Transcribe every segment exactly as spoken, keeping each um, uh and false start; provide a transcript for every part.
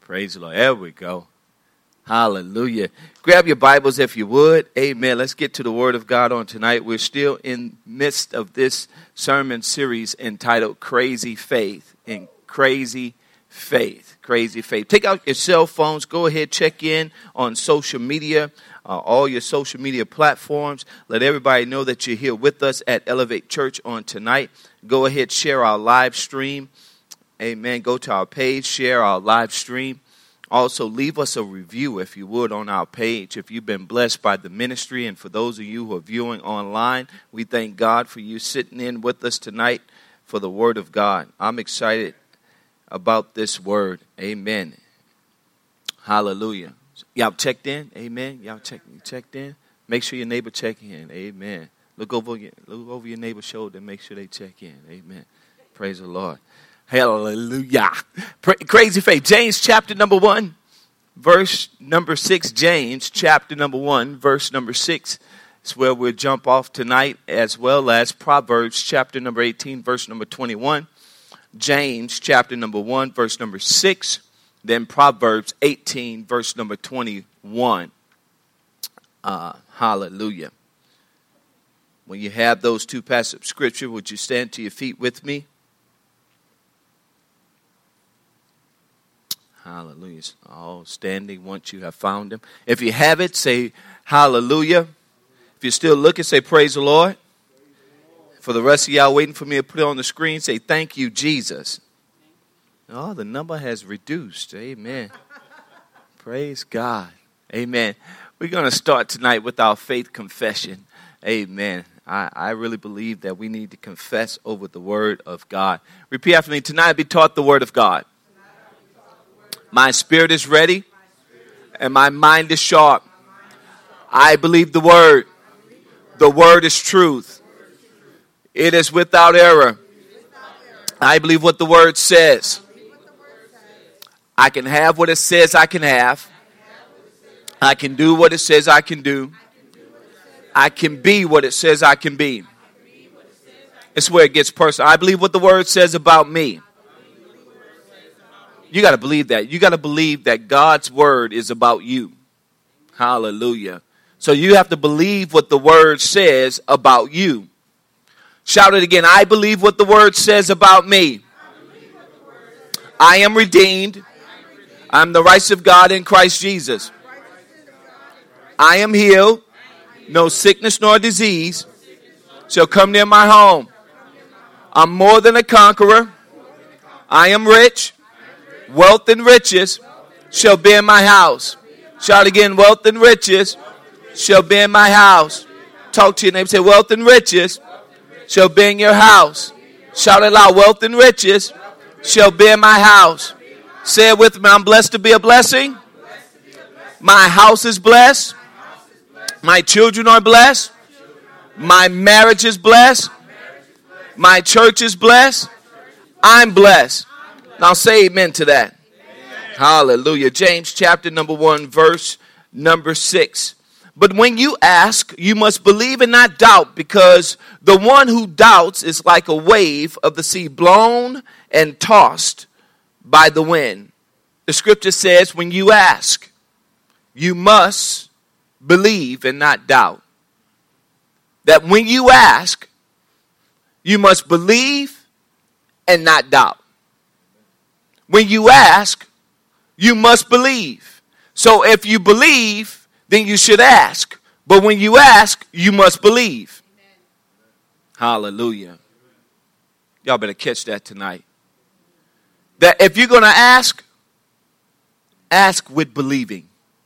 Praise the Lord. There we go. Hallelujah. Grab your Bibles if you would. Amen. Let's get to the Word of God on tonight. We're still in midst of this sermon series entitled Crazy Faith. In Crazy Faith. Crazy Faith. Take out your cell phones. Go ahead, check in on social media, uh, all your social media platforms. Let everybody know that you're here with us at Elevate Church on tonight. Go ahead, share our live stream. Amen. Go to our page, share our live stream. Also, leave us a review, if you would, on our page. If you've been blessed by the ministry, and for those of you who are viewing online, we thank God for you sitting in with us tonight for the Word of God. I'm excited about this Word. Amen. Hallelujah. Y'all checked in? Amen. Y'all check, checked in? Make sure your neighbor check in. Amen. Look over your, look over your neighbor's shoulder and make sure they check in. Amen. Praise the Lord. Hallelujah. Crazy faith. James chapter number one, verse number six. James chapter number one, verse number six. It's where we'll jump off tonight, as well as Proverbs chapter number eighteen, verse number twenty-one. James chapter number one, verse number six. Then Proverbs eighteen, verse number twenty-one. Uh, hallelujah. When you have those two passages of scripture, would you stand to your feet with me? Hallelujah. All standing once you have found him. If you have it, say hallelujah. If you're still looking, say praise the Lord. For the rest of y'all waiting for me to put it on the screen, say thank you, Jesus. Oh, the number has reduced. Amen. Praise God. Amen. We're going to start tonight with our faith confession. Amen. I, I really believe that we need to confess over the Word of God. Repeat after me. Tonight be taught the Word of God. My spirit is ready, and my mind is sharp. I believe the Word. The Word is truth. It is without error. I believe what the Word says. I can have what it says I can have. I can do what it says I can do. I can be what it says I can be. It's where it gets personal. I believe what the Word says about me. You got to believe that. You got to believe that God's Word is about you. Hallelujah. So you have to believe what the Word says about you. Shout it again. I believe what the Word says about me. I am redeemed. I'm the righteous of God in Christ Jesus. I am healed. No sickness nor disease shall come near my home. I'm more than a conqueror. I am rich. Wealth and riches shall be in my house. Shout again. Wealth and riches shall be in my house. Talk to your neighbor. Say, wealth and riches shall be in your house. Shout it loud. Wealth and riches shall be in my house. Say it with me. I'm blessed to be a blessing. My house is blessed. My children are blessed. My marriage is blessed. My church is blessed. I'm blessed. Now say amen to that. Amen. Hallelujah. James chapter number one, verse number six. But when you ask, you must believe and not doubt, because the one who doubts is like a wave of the sea blown and tossed by the wind. The scripture says when you ask, you must believe and not doubt. That when you ask, you must believe and not doubt. When you ask, you must believe. So if you believe, then you should ask. But when you ask, you must believe. Amen. Hallelujah. Y'all better catch that tonight. That if you're going to ask, ask with believing.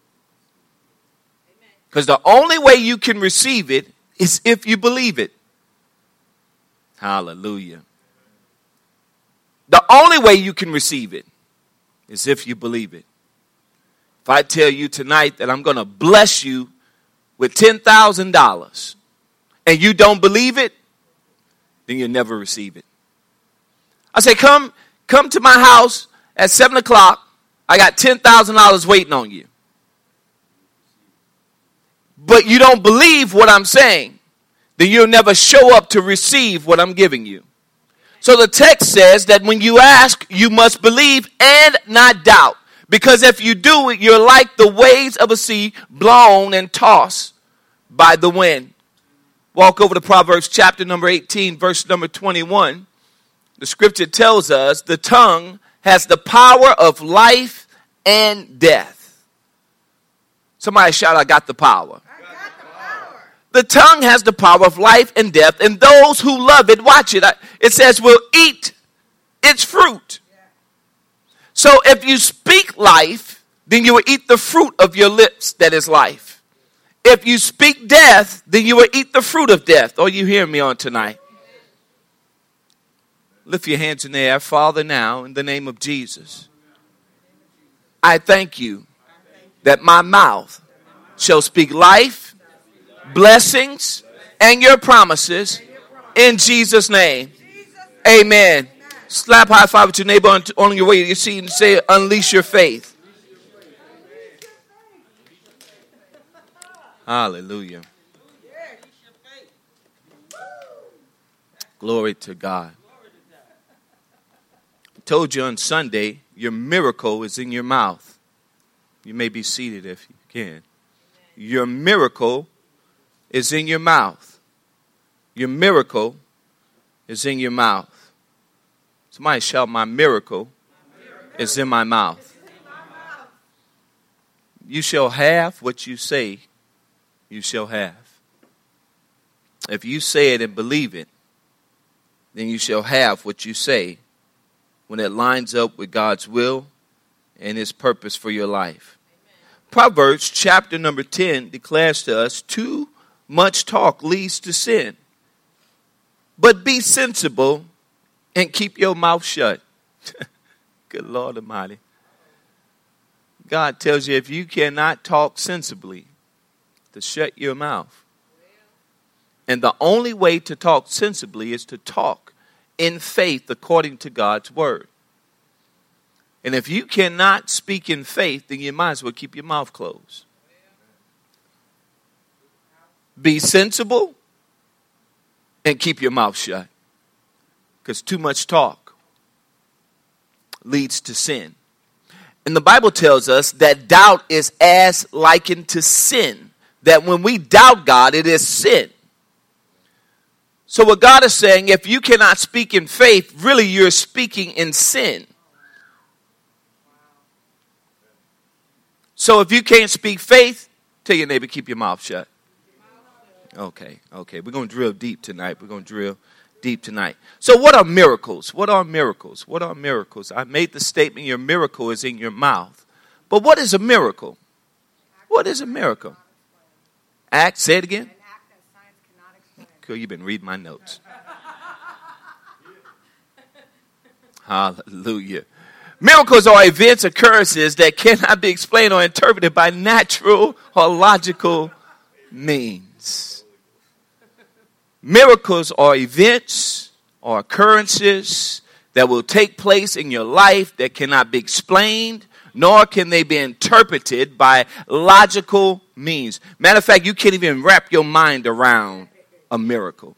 Because the only way you can receive it is if you believe it. Hallelujah. The only way you can receive it is if you believe it. If I tell you tonight that I'm going to bless you with ten thousand dollars and you don't believe it, then you'll never receive it. I say, come, come to my house at seven o'clock. I got ten thousand dollars waiting on you. But you don't believe what I'm saying, then you'll never show up to receive what I'm giving you. So the text says that when you ask, you must believe and not doubt. Because if you do it, you're like the waves of a sea blown and tossed by the wind. Walk over to Proverbs chapter number eighteen, verse number twenty-one. The scripture tells us the tongue has the power of life and death. Somebody shout, I got the power. I got the power. The tongue has the power of life and death, and those who love it, watch it, it says will eat its fruit. So if you speak life, then you will eat the fruit of your lips, that is life. If you speak death, then you will eat the fruit of death. Are you hearing me on tonight? Lift your hands in the air. Father, now, in the name of Jesus, I thank you that my mouth shall speak life, blessings, and your promises in Jesus' name. Amen. Slap high five with your neighbor on, on your way to your seat and say, unleash your faith. Hallelujah. Glory to God. I told you on Sunday, your miracle is in your mouth. You may be seated if you can. Your miracle is in your mouth. Your miracle is in your mouth. Somebody shout, my miracle is in my mouth. You shall have what you say you shall have. If you say it and believe it, then you shall have what you say when it lines up with God's will and his purpose for your life. Proverbs chapter number ten declares to us, too much talk leads to sin. But be sensible and keep your mouth shut. Good Lord Almighty. God tells you if you cannot talk sensibly, to shut your mouth. And the only way to talk sensibly is to talk in faith according to God's word. And if you cannot speak in faith, then you might as well keep your mouth closed. Be sensible and keep your mouth shut. Because too much talk leads to sin. And the Bible tells us that doubt is as likened to sin. That when we doubt God, it is sin. So what God is saying, if you cannot speak in faith, really you're speaking in sin. So if you can't speak faith, tell your neighbor, keep your mouth shut. Okay, okay. We're going to drill deep tonight. We're going to drill deep tonight. So what are miracles? What are miracles? What are miracles? I made the statement your miracle is in your mouth. But what is a miracle? What is a miracle? Act, say it again. Cool, you've been reading my notes. Hallelujah. Miracles are events, occurrences that cannot be explained or interpreted by natural or logical means. Miracles are events or occurrences that will take place in your life that cannot be explained, nor can they be interpreted by logical means. Matter of fact, you can't even wrap your mind around a miracle.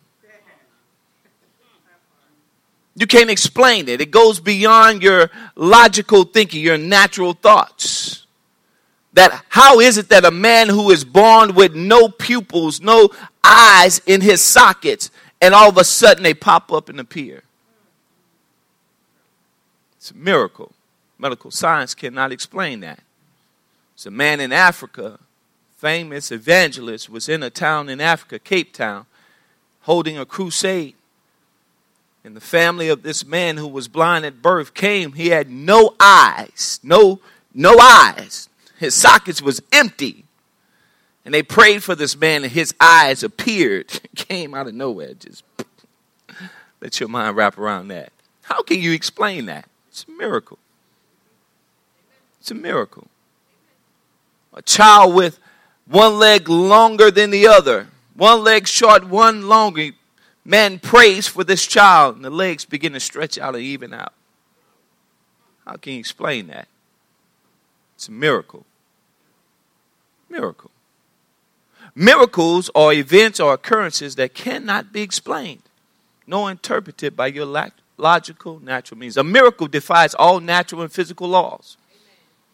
You can't explain it. It goes beyond your logical thinking, your natural thoughts. That how is it that a man who is born with no pupils, no eyes in his sockets, and all of a sudden they pop up and appear? It's a miracle. Medical science cannot explain that. It's a man in Africa, famous evangelist, was in a town in Africa, Cape Town, holding a crusade. And the family of this man who was blind at birth came. He had no eyes, no, no eyes. His sockets was empty. And they prayed for this man and his eyes appeared. Came out of nowhere. Just let your mind wrap around that. How can you explain that? It's a miracle. It's a miracle. A child with one leg longer than the other. One leg short, one longer. Man prays for this child and the legs begin to stretch out and even out. How can you explain that? It's a miracle. Miracle. Miracles are events or occurrences that cannot be explained, nor interpreted by your logical, natural means. A miracle defies all natural and physical laws.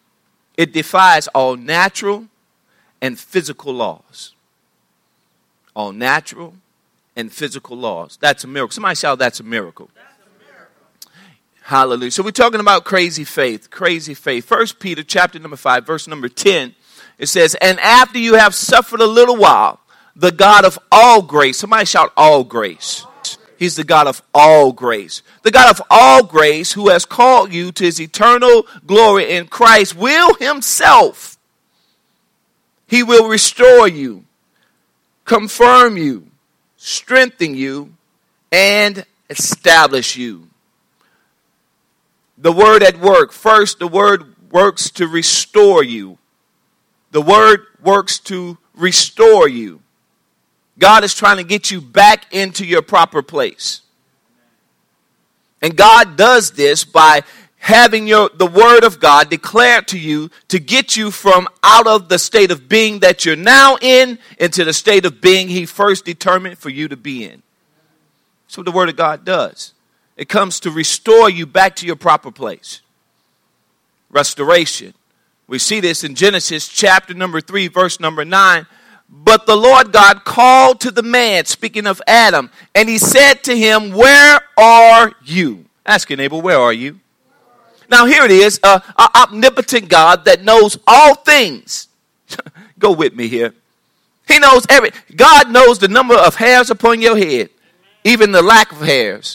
It defies all natural and physical laws. All natural and physical laws. That's a miracle. Somebody shout, that's a miracle. That's a miracle. Hallelujah. So we're talking about crazy faith. Crazy faith. First Peter chapter number five, verse number ten. It says, and after you have suffered a little while, the God of all grace. Somebody shout, all grace. He's the God of all grace. The God of all grace, who has called you to his eternal glory in Christ, will himself, he will restore you, confirm you, strengthen you, and establish you. The word at work. First, the word works to restore you. The word works to restore you. God is trying to get you back into your proper place. And God does this by having your the word of God declared to you to get you from out of the state of being that you're now in into the state of being he first determined for you to be in. That's what the word of God does. It comes to restore you back to your proper place. Restoration. We see this in Genesis chapter number three, verse number nine. But the Lord God called to the man, speaking of Adam, and he said to him, where are you? Ask your neighbor, where are you? Now here it is, uh, an omnipotent God that knows all things. Go with me here. He knows every, God knows the number of hairs upon your head, even the lack of hairs.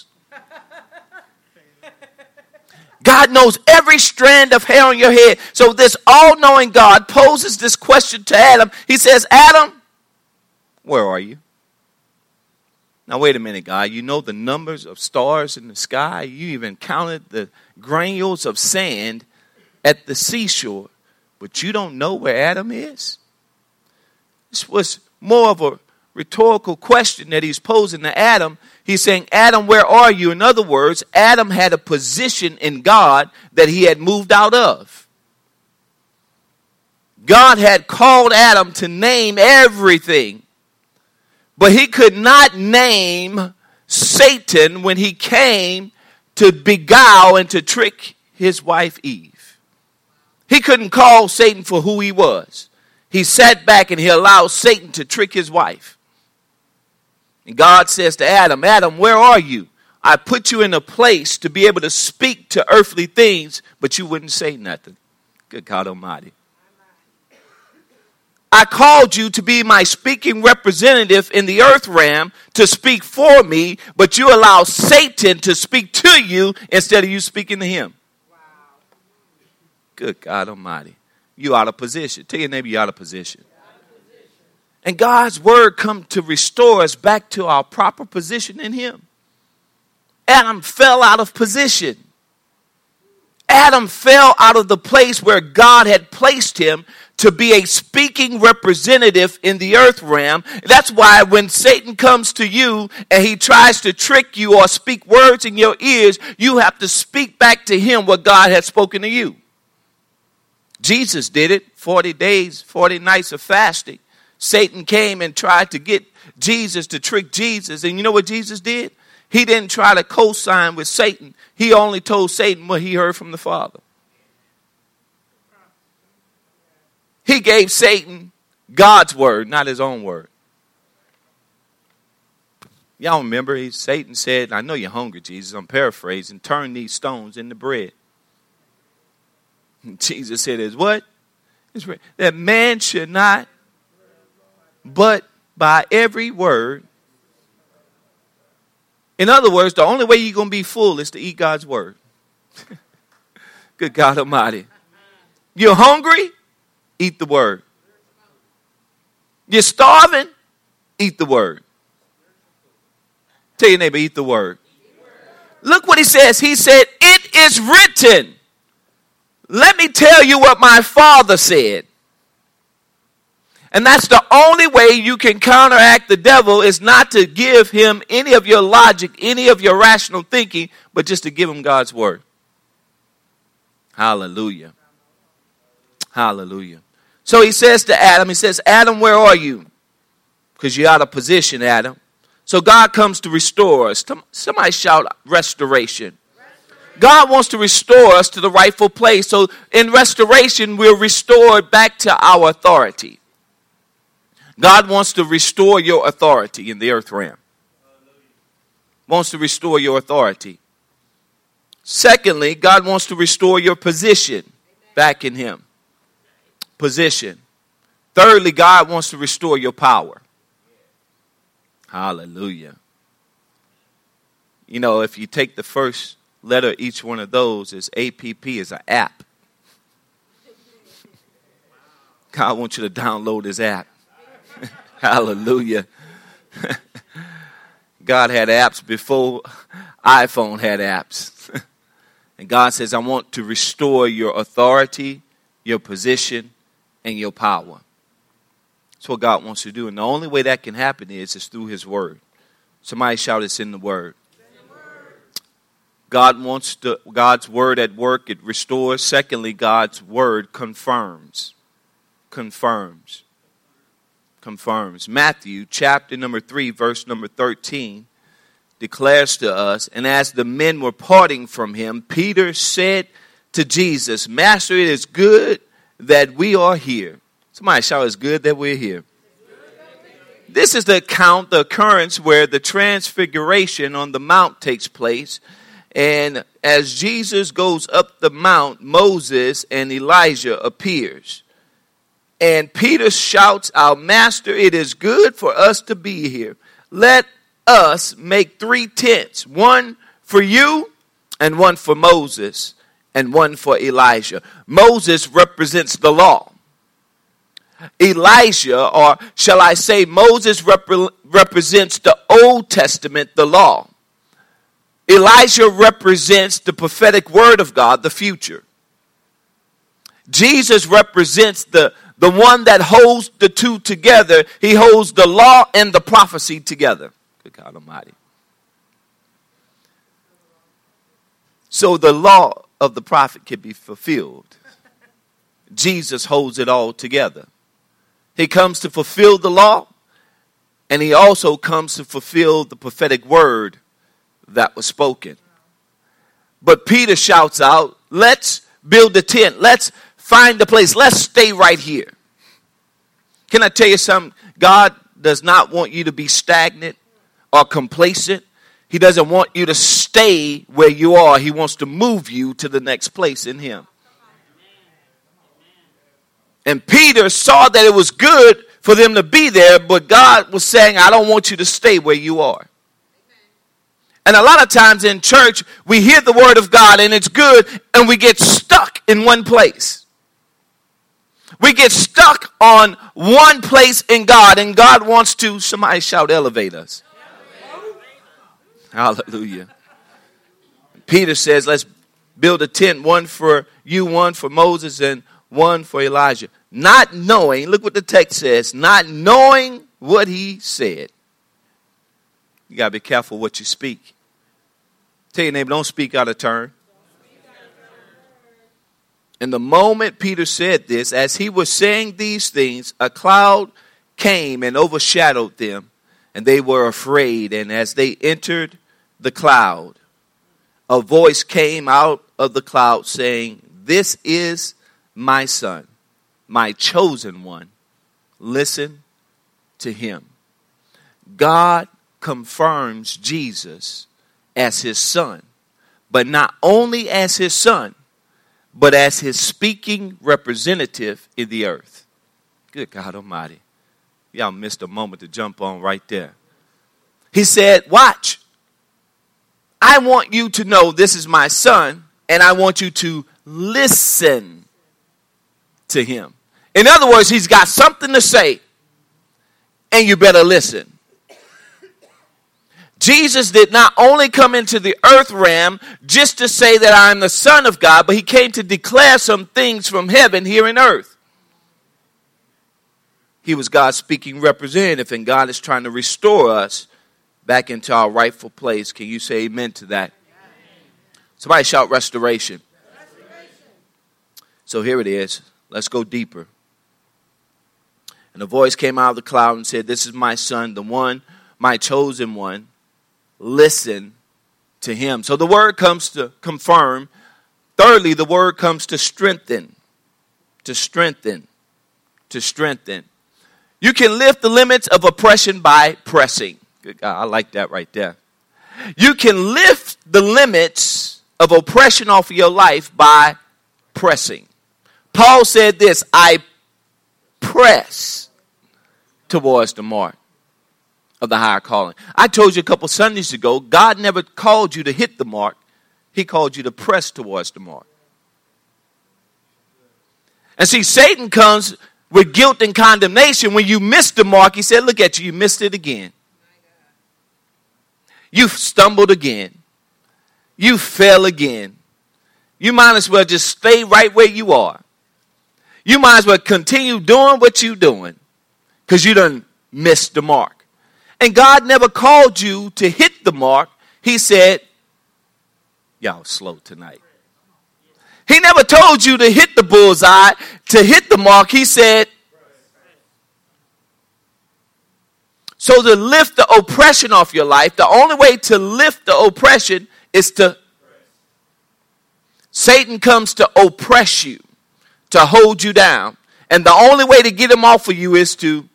God knows every strand of hair on your head. So this all-knowing God poses this question to Adam. He says, Adam, where are you? Now, wait a minute, God. You know the numbers of stars in the sky. You even counted the granules of sand at the seashore. But you don't know where Adam is? This was more of a rhetorical question that he's posing to Adam. He's saying, Adam, where are you? In other words, Adam had a position in God that he had moved out of. God had called Adam to name everything, but he could not name Satan when he came to beguile and to trick his wife Eve. He couldn't call Satan for who he was. He sat back and he allowed Satan to trick his wife. And God says to Adam, Adam, where are you? I put you in a place to be able to speak to earthly things, but you wouldn't say nothing. Good God Almighty. I called you to be my speaking representative in the earth realm to speak for me, but you allow Satan to speak to you instead of you speaking to him. Wow. Good God Almighty. You out of position. Tell your neighbor you're out of position. And God's word come to restore us back to our proper position in him. Adam fell out of position. Adam fell out of the place where God had placed him to be a speaking representative in the earth realm. That's why when Satan comes to you and he tries to trick you or speak words in your ears, you have to speak back to him what God had spoken to you. Jesus did it. forty days, forty nights of fasting. Satan came and tried to get Jesus to trick Jesus. And you know what Jesus did? He didn't try to co-sign with Satan. He only told Satan what he heard from the Father. He gave Satan God's word, not his own word. Y'all remember, he, Satan said, I know you're hungry, Jesus. I'm paraphrasing. Turn these stones into bread. And Jesus said, is what? It's that man should not, but by every word. In other words, the only way you're going to be full is to eat God's word. Good God Almighty. You're hungry? Eat the word. You're starving? Eat the word. Tell your neighbor, eat the word. Look what he says. He said, it is written. Let me tell you what my Father said. And that's the only way you can counteract the devil, is not to give him any of your logic, any of your rational thinking, but just to give him God's word. Hallelujah. Hallelujah. So he says to Adam, he says, Adam, where are you? Because you're out of position, Adam. So God comes to restore us. Somebody shout restoration. Restoration. God wants to restore us to the rightful place. So in restoration, we're restored back to our authority. God wants to restore your authority in the earth realm. Wants to restore your authority. Secondly, God wants to restore your position back in him. Position. Thirdly, God wants to restore your power. Hallelujah. You know, if you take the first letter, each one of those is A P P, is an app. God wants you to download his app. Hallelujah. God had apps before iPhone had apps. And God says, I want to restore your authority, your position, and your power. That's what God wants to do. And the only way that can happen is, is through his word. Somebody shout, it's in the word. God wants to, God's word at work, it restores. Secondly, God's word confirms. Confirms. Confirms. Matthew chapter number three, verse number thirteen declares to us, and as the men were parting from him, Peter said to Jesus, Master, it is good that we are here. Somebody shout, it's good that we're here. This is the account, the occurrence where the transfiguration on the mount takes place. And as Jesus goes up the mount, Moses and Elijah appears. And Peter shouts out, Master, it is good for us to be here. Let us make three tents, one for you and one for Moses and one for Elijah. Moses represents the law. Elijah, or shall I say Moses, rep- represents the Old Testament, the law. Elijah represents the prophetic word of God, the future. Jesus represents the, the one that holds the two together. He holds the law and the prophecy together. Good God Almighty. So the law of the prophet can be fulfilled. Jesus holds it all together. He comes to fulfill the law, and he also comes to fulfill the prophetic word that was spoken. But Peter shouts out, let's build a tent. Let's find a place. Let's stay right here. Can I tell you something? God does not want you to be stagnant or complacent. He doesn't want you to stay where you are. He wants to move you to the next place in him. And Peter saw that it was good for them to be there, but God was saying, I don't want you to stay where you are. And a lot of times in church, we hear the word of God and it's good, and we get stuck in one place. We get stuck on one place in God, and God wants to, somebody shout, elevate us. Hallelujah. Peter says, let's build a tent, one for you, one for Moses, and one for Elijah. Not knowing, look what the text says, not knowing what he said. You got to be careful what you speak. Tell your neighbor, don't speak out of turn. And the moment Peter said this, as he was saying these things, a cloud came and overshadowed them, and they were afraid. And as they entered the cloud, a voice came out of the cloud saying, this is my son, my chosen one. Listen to him. God confirms Jesus as his son, but not only as his son, but as his speaking representative in the earth. Good God Almighty. Y'all missed a moment to jump on right there. He said, watch. I want you to know this is my son, and I want you to listen to him. In other words, he's got something to say, and you better listen. Jesus did not only come into the earth realm just to say that I am the Son of God, but he came to declare some things from heaven here in earth. He was God's speaking representative, and God is trying to restore us back into our rightful place. Can you say amen to that? Somebody shout restoration. Restoration. So here it is. Let's go deeper. And a voice came out of the cloud and said, this is my son, the one, my chosen one. Listen to him. So the word comes to confirm. Thirdly, the word comes to strengthen. To strengthen. To strengthen. You can lift the limits of oppression by pressing. Good God, I like that right there. You can lift the limits of oppression off of your life by pressing. Paul said this, I press towards the mark of the higher calling. I told you a couple Sundays ago, God never called you to hit the mark. He called you to press towards the mark. And see, Satan comes with guilt and condemnation. When you miss the mark, he said, look at you, you missed it again. You stumbled again. You fell again. You might as well just stay right where you are. You might as well continue doing what you're doing because you done missed the mark. And God never called you to hit the mark. He said, y'all slow tonight. He never told you to hit the bullseye, to hit the mark. He said, so to lift the oppression off your life, the only way to lift the oppression is to, Satan comes to oppress you, to hold you down. And the only way to get him off of you is to,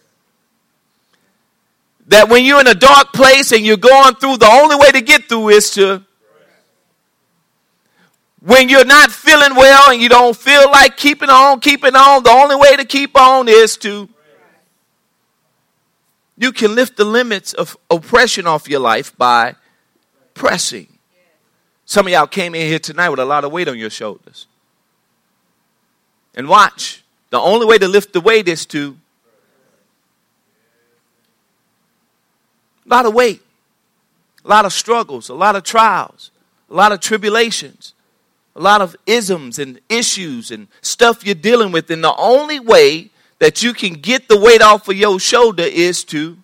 that when you're in a dark place and you're going through, the only way to get through is to, when you're not feeling well and you don't feel like keeping on, keeping on, the only way to keep on is to, you can lift the limits of oppression off your life by pressing. Some of y'all came in here tonight with a lot of weight on your shoulders. And watch, the only way to lift the weight is to, a lot of weight, a lot of struggles, a lot of trials, a lot of tribulations, a lot of isms and issues and stuff you're dealing with. And the only way that you can get the weight off of your shoulder is to,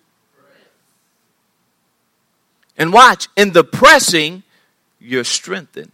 and watch, in the pressing, you're strengthened.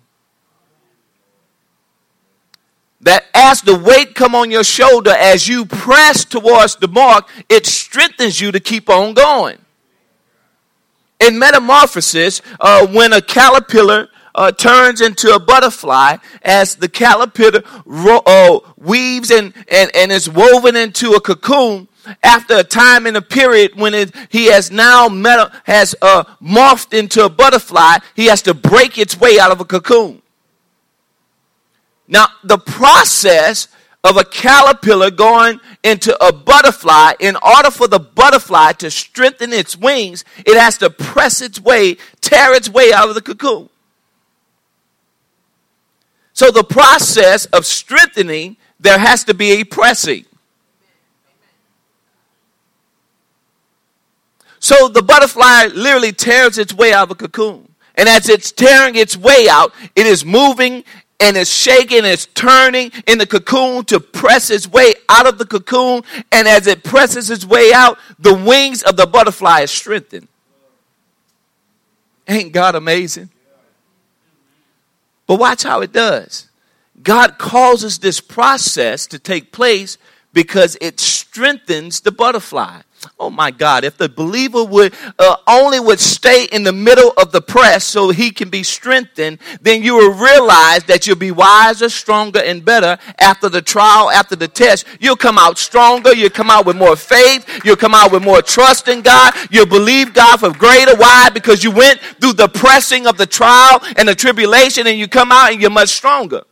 That as the weight come on your shoulder, as you press towards the mark, it strengthens you to keep on going. In Metamorphosis, uh, when a caterpillar uh, turns into a butterfly, as the caterpillar ro- uh, weaves and, and, and is woven into a cocoon, after a time in a period when it, he has now meta, has uh, morphed into a butterfly, he has to break its way out of a cocoon. Now, the process of a caterpillar going into a butterfly, in order for the butterfly to strengthen its wings, it has to press its way, tear its way out of the cocoon. So the process of strengthening, there has to be a pressing. So the butterfly literally tears its way out of a cocoon. And as it's tearing its way out, it is moving and it's shaking, it's turning in the cocoon to press its way out of the cocoon. And as it presses its way out, the wings of the butterfly is strengthened. Ain't God amazing? But watch how it does. God causes this process to take place because it strengthens the butterfly. Oh my God, if the believer would uh, only would stay in the middle of the press so he can be strengthened, then you will realize that you'll be wiser, stronger, and better after the trial, after the test. You'll come out stronger. You'll come out with more faith. You'll come out with more trust in God. You'll believe God for greater. Why? Because you went through the pressing of the trial and the tribulation, and you come out and you're much stronger.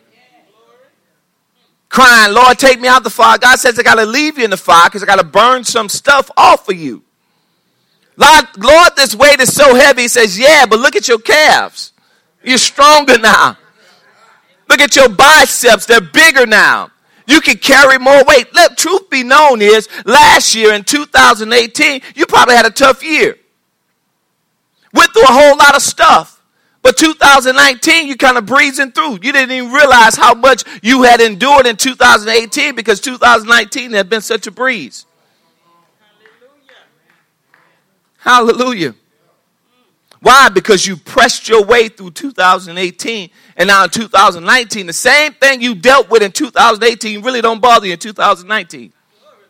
Crying, Lord, take me out the fire. God says I got to leave you in the fire because I got to burn some stuff off of you. Lord, Lord, this weight is so heavy. He says, yeah, but look at your calves. You're stronger now. Look at your biceps. They're bigger now. You can carry more weight. Let truth be known is last year in two thousand eighteen, you probably had a tough year. Went through a whole lot of stuff. But two thousand nineteen, you kind of breezing through. You didn't even realize how much you had endured in two thousand eighteen because two thousand nineteen had been such a breeze. Hallelujah. Hallelujah. Why? Because you pressed your way through two thousand eighteen. And now in two thousand nineteen, the same thing you dealt with in two thousand eighteen really don't bother you in two thousand nineteen.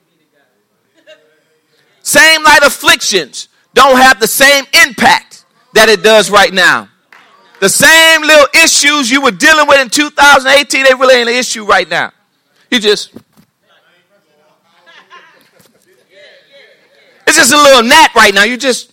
Same light afflictions don't have the same impact that it does right now. The same little issues you were dealing with in two thousand eighteen, they really ain't an issue right now. You just, it's just a little gnat right now. You just,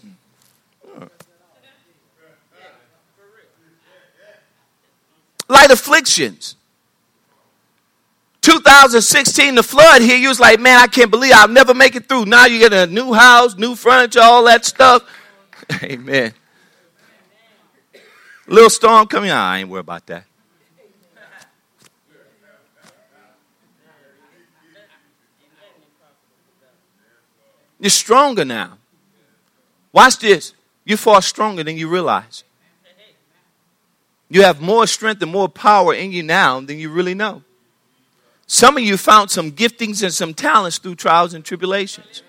light afflictions. two thousand sixteen, the flood here, you was like, man, I can't believe I'll never make it through. Now you get a new house, new furniture, all that stuff. Amen. Little storm coming on. I ain't worried about that. You're stronger now. Watch this. You're far stronger than you realize. You have more strength and more power in you now than you really know. Some of you found some giftings and some talents through trials and tribulations.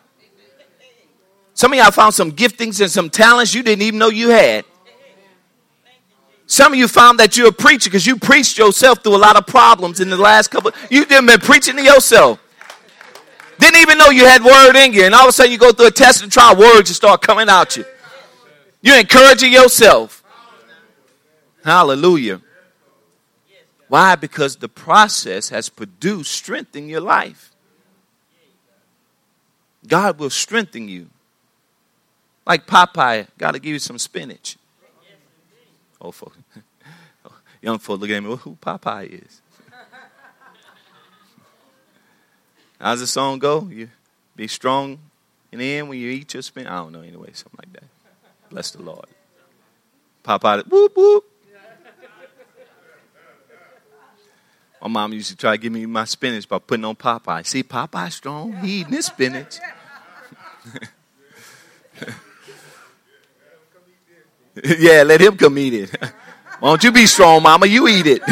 Some of y'all found some giftings and some talents you didn't even know you had. Some of you found that you're a preacher because you preached yourself through a lot of problems in the last couple. You've been preaching to yourself. Didn't even know you had word in you. And all of a sudden you go through a test and trial, words just start coming out you. You're encouraging yourself. Hallelujah. Why? Because the process has produced strength in your life. God will strengthen you. Like Popeye, got to give you some spinach. Oh, folks. Young folks look at me, well, who Popeye is. How's the song go? You be strong in the end when you eat your spinach. I don't know, anyway, something like that. Bless the Lord. Popeye, whoop, whoop. My mom used to try to give me my spinach by putting on Popeye. See, Popeye's strong. He eating his spinach. Yeah, let him come eat it. Why don't you be strong, mama? You eat it.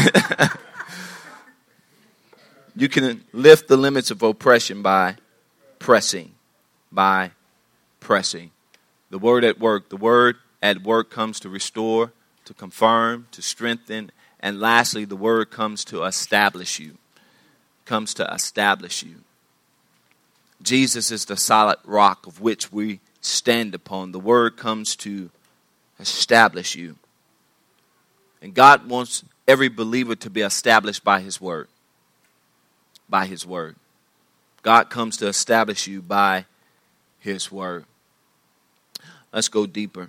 You can lift the limits of oppression by pressing. By pressing. The word at work. The word at work comes to restore, to confirm, to strengthen. And lastly, the word comes to establish you. Comes to establish you. Jesus is the solid rock of which we stand upon. The word comes to establish you. And God wants every believer to be established by his word. By his word. God comes to establish you by his word. Let's go deeper.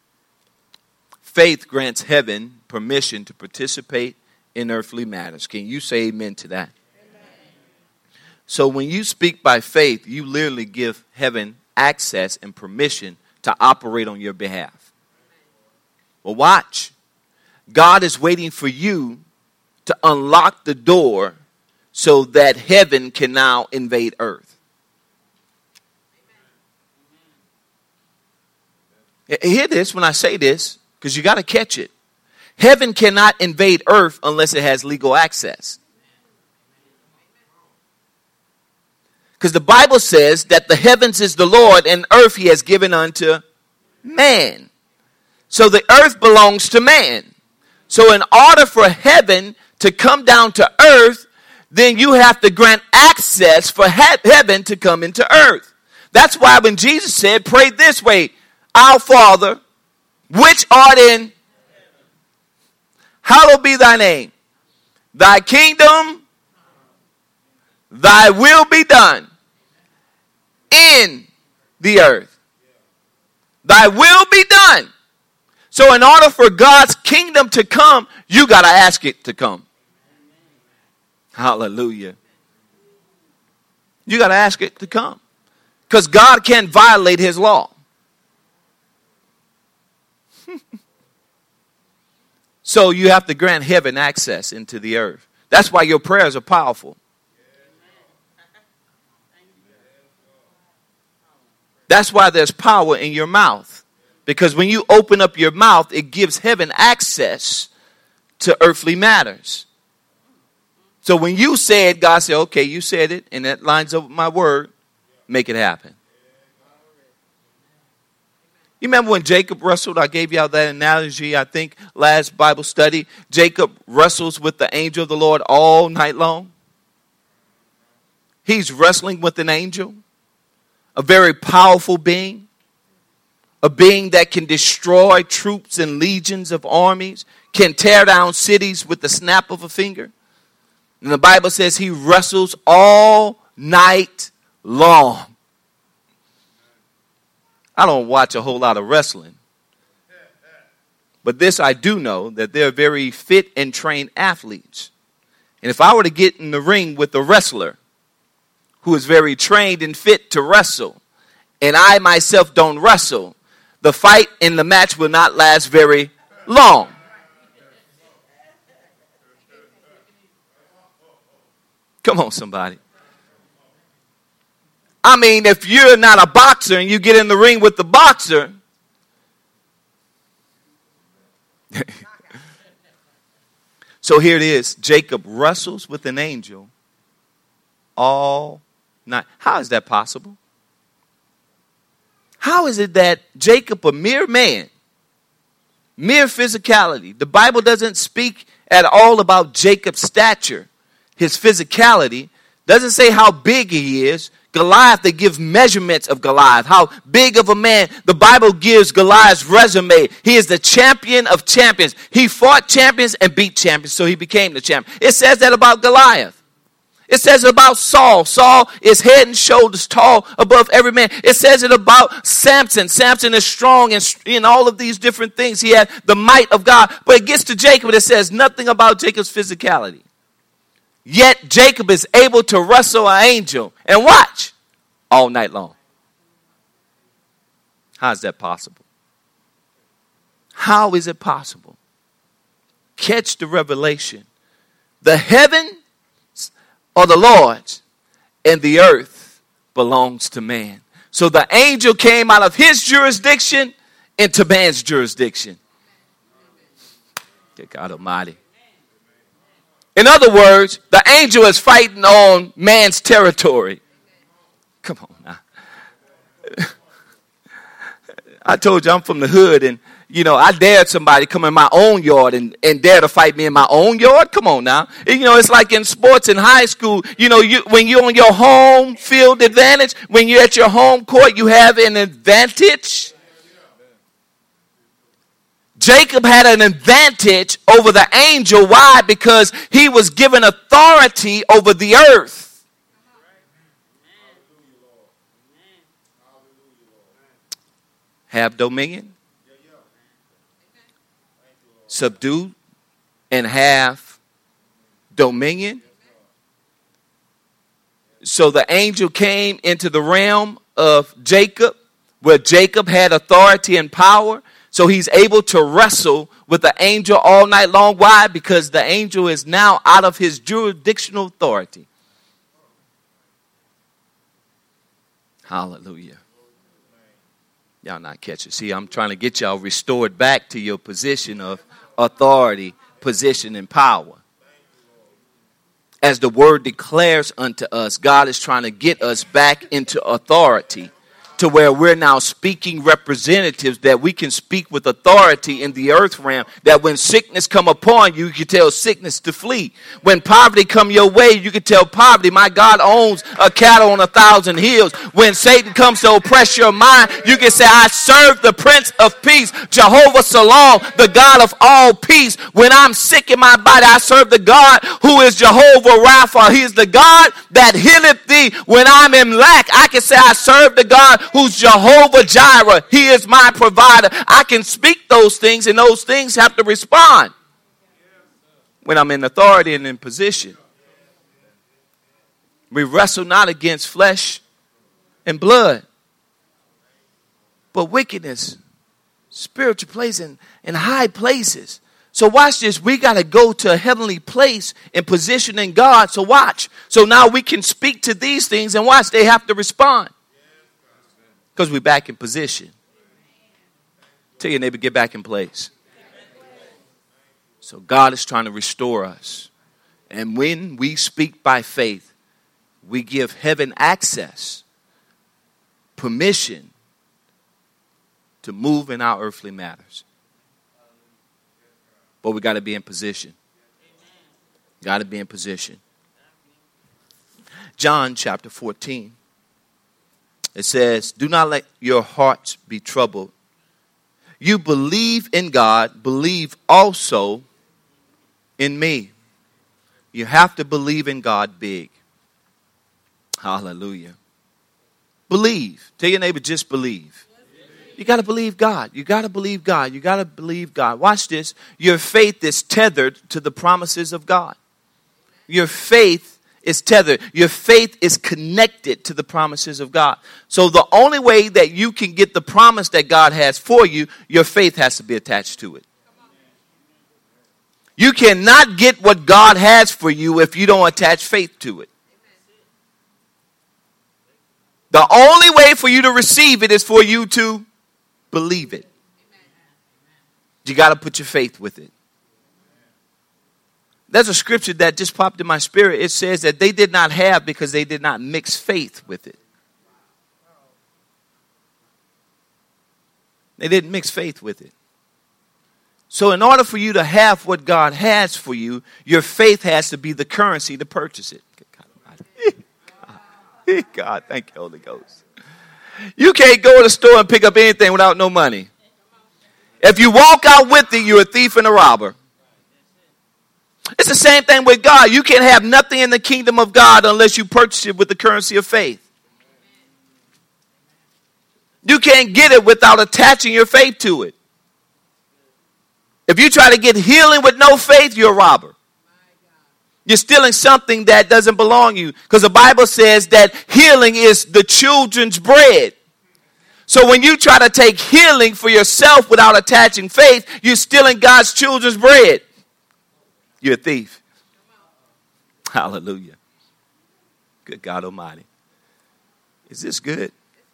Faith grants heaven permission to participate in earthly matters. Can you say amen to that? Amen. So when you speak by faith, you literally give heaven access and permission to operate on your behalf. Well, watch. God is waiting for you to unlock the door so that heaven can now invade earth. Hear this when I say this, because you got to catch it. Heaven cannot invade earth unless it has legal access. Because the Bible says that the heavens is the Lord and earth he has given unto man. So the earth belongs to man. So in order for heaven to come down to earth, then you have to grant access for he- heaven to come into earth. That's why when Jesus said, pray this way, Our Father, which art in, hallowed be thy name. Thy kingdom, thy will be done in the earth. Thy will be done. So in order for God's kingdom to come, you got to ask it to come. Hallelujah. You got to ask it to come. Because God can't violate his law. So you have to grant heaven access into the earth. That's why your prayers are powerful. That's why there's power in your mouth. Because when you open up your mouth, it gives heaven access to earthly matters. So when you say it, God said, okay, you said it, and that lines up with my word, make it happen. You remember when Jacob wrestled? I gave y'all that analogy, I think, last Bible study. Jacob wrestles with the angel of the Lord all night long. He's wrestling with an angel, a very powerful being. a being that can destroy troops and legions of armies, can tear down cities with the snap of a finger. And the Bible says he wrestles all night long. I don't watch a whole lot of wrestling. But this I do know, that they're very fit and trained athletes. And if I were to get in the ring with a wrestler who is very trained and fit to wrestle, and I myself don't wrestle, the fight in the match will not last very long. Come on, somebody. I mean, if you're not a boxer and you get in the ring with the boxer, so here it is. Jacob wrestles with an angel all night. How is that possible? How is it that Jacob, a mere man, mere physicality, the Bible doesn't speak at all about Jacob's stature, his physicality, doesn't say how big he is. Goliath, they give measurements of Goliath, how big of a man. The Bible gives Goliath's resume. He is the champion of champions. He fought champions and beat champions, so he became the champion. It says that about Goliath. It says it about Saul. Saul is head and shoulders tall above every man. It says it about Samson. Samson is strong and in all of these different things. He had the might of God. But it gets to Jacob and it says nothing about Jacob's physicality. Yet Jacob is able to wrestle an angel and watch all night long. How is that possible? How is it possible? Catch the revelation. The heavens are the Lord's and the earth belongs to man. So the angel came out of his jurisdiction into man's jurisdiction. Good God Almighty. In other words, the angel is fighting on man's territory. Come on now. I told you I'm from the hood, and, you know, I dared somebody come in my own yard and, and dare to fight me in my own yard. Come on now. You know, it's like in sports in high school. You know, you when you're on your home field advantage, when you're at your home court, you have an advantage. Jacob had an advantage over the angel. Why? Because he was given authority over the earth. Have dominion, subdue, and have dominion. So the angel came into the realm of Jacob, where Jacob had authority and power. So he's able to wrestle with the angel all night long. Why? Because the angel is now out of his jurisdictional authority. Hallelujah. Y'all not catching. See, I'm trying to get y'all restored back to your position of authority, position, and power. As the word declares unto us, God is trying to get us back into authority, to where we're now speaking representatives, that we can speak with authority in the earth realm, that when sickness come upon you, you can tell sickness to flee. When poverty come your way, you can tell poverty, my God owns a cattle on a thousand hills. When Satan comes to oppress your mind, you can say, I serve the Prince of Peace, Jehovah Salom, the God of all peace. When I'm sick in my body, I serve the God who is Jehovah Rapha. He is the God that healeth thee. When I'm in lack, I can say I serve the God who's Jehovah Jireh. He is my provider. I can speak those things, and those things have to respond when I'm in authority and in position. We wrestle not against flesh and blood, but wickedness, spiritual places, and, and high places. So watch this. We got to go to a heavenly place and position in God. So watch. So now we can speak to these things, and watch, they have to respond. Because we're back in position. Tell your neighbor, get back in place. So God is trying to restore us. And when we speak by faith, we give heaven access, permission to move in our earthly matters. But we got to be in position. Got to be in position. John chapter fourteen. It says, do not let your hearts be troubled. you believe in God, believe also in me. You have to believe in God big. Hallelujah. Believe. Tell your neighbor, just believe. You got to believe God. You got to believe God. You got to believe God. Watch this. Your faith is tethered to the promises of God. Your faith is tethered. Your faith is connected to the promises of God. So the only way that you can get the promise that God has for you, your faith has to be attached to it. You cannot get what God has for you if you don't attach faith to it. The only way for you to receive it is for you to believe it. You got to put your faith with it. There's a scripture that just popped in my spirit. It says that they did not have because they did not mix faith with it. They didn't mix faith with it. So in order for you to have what God has for you, your faith has to be the currency to purchase it. God, God, thank you, Holy Ghost. You can't go to the store and pick up anything without no money. If you walk out with it, you're a thief and a robber. It's the same thing with God. You can't have nothing in the kingdom of God unless you purchase it with the currency of faith. You can't get it without attaching your faith to it. If you try to get healing with no faith, you're a robber. You're stealing something that doesn't belong to you. Because the Bible says that healing is the children's bread. So when you try to take healing for yourself without attaching faith, you're stealing God's children's bread. You're a thief. Hallelujah. Good God Almighty. Is this good?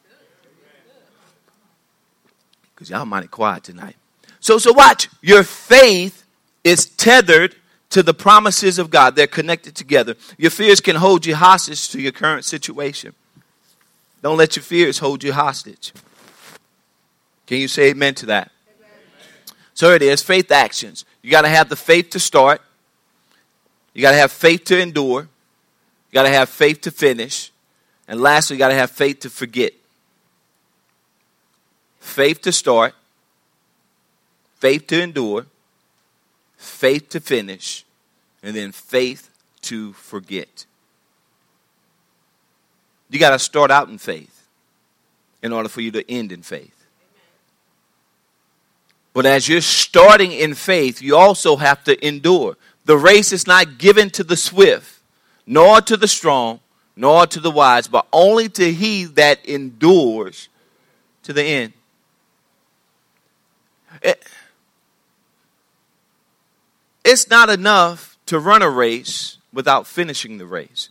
Because y'all mighty quiet tonight. So, so watch. Your faith is tethered to the promises of God. They're connected together. Your fears can hold you hostage to your current situation. Don't let your fears hold you hostage. Can you say amen to that? Amen. So it is. Faith actions. You got to have the faith to start. You got to have faith to endure. You got to have faith to finish. And lastly, you got to have faith to forget. Faith to start. Faith to endure. Faith to finish. And then faith to forget. You got to start out in faith in order for you to end in faith. But as you're starting in faith, you also have to endure. The race is not given to the swift, nor to the strong, nor to the wise, but only to he that endures to the end. It, it's not enough to run a race without finishing the race.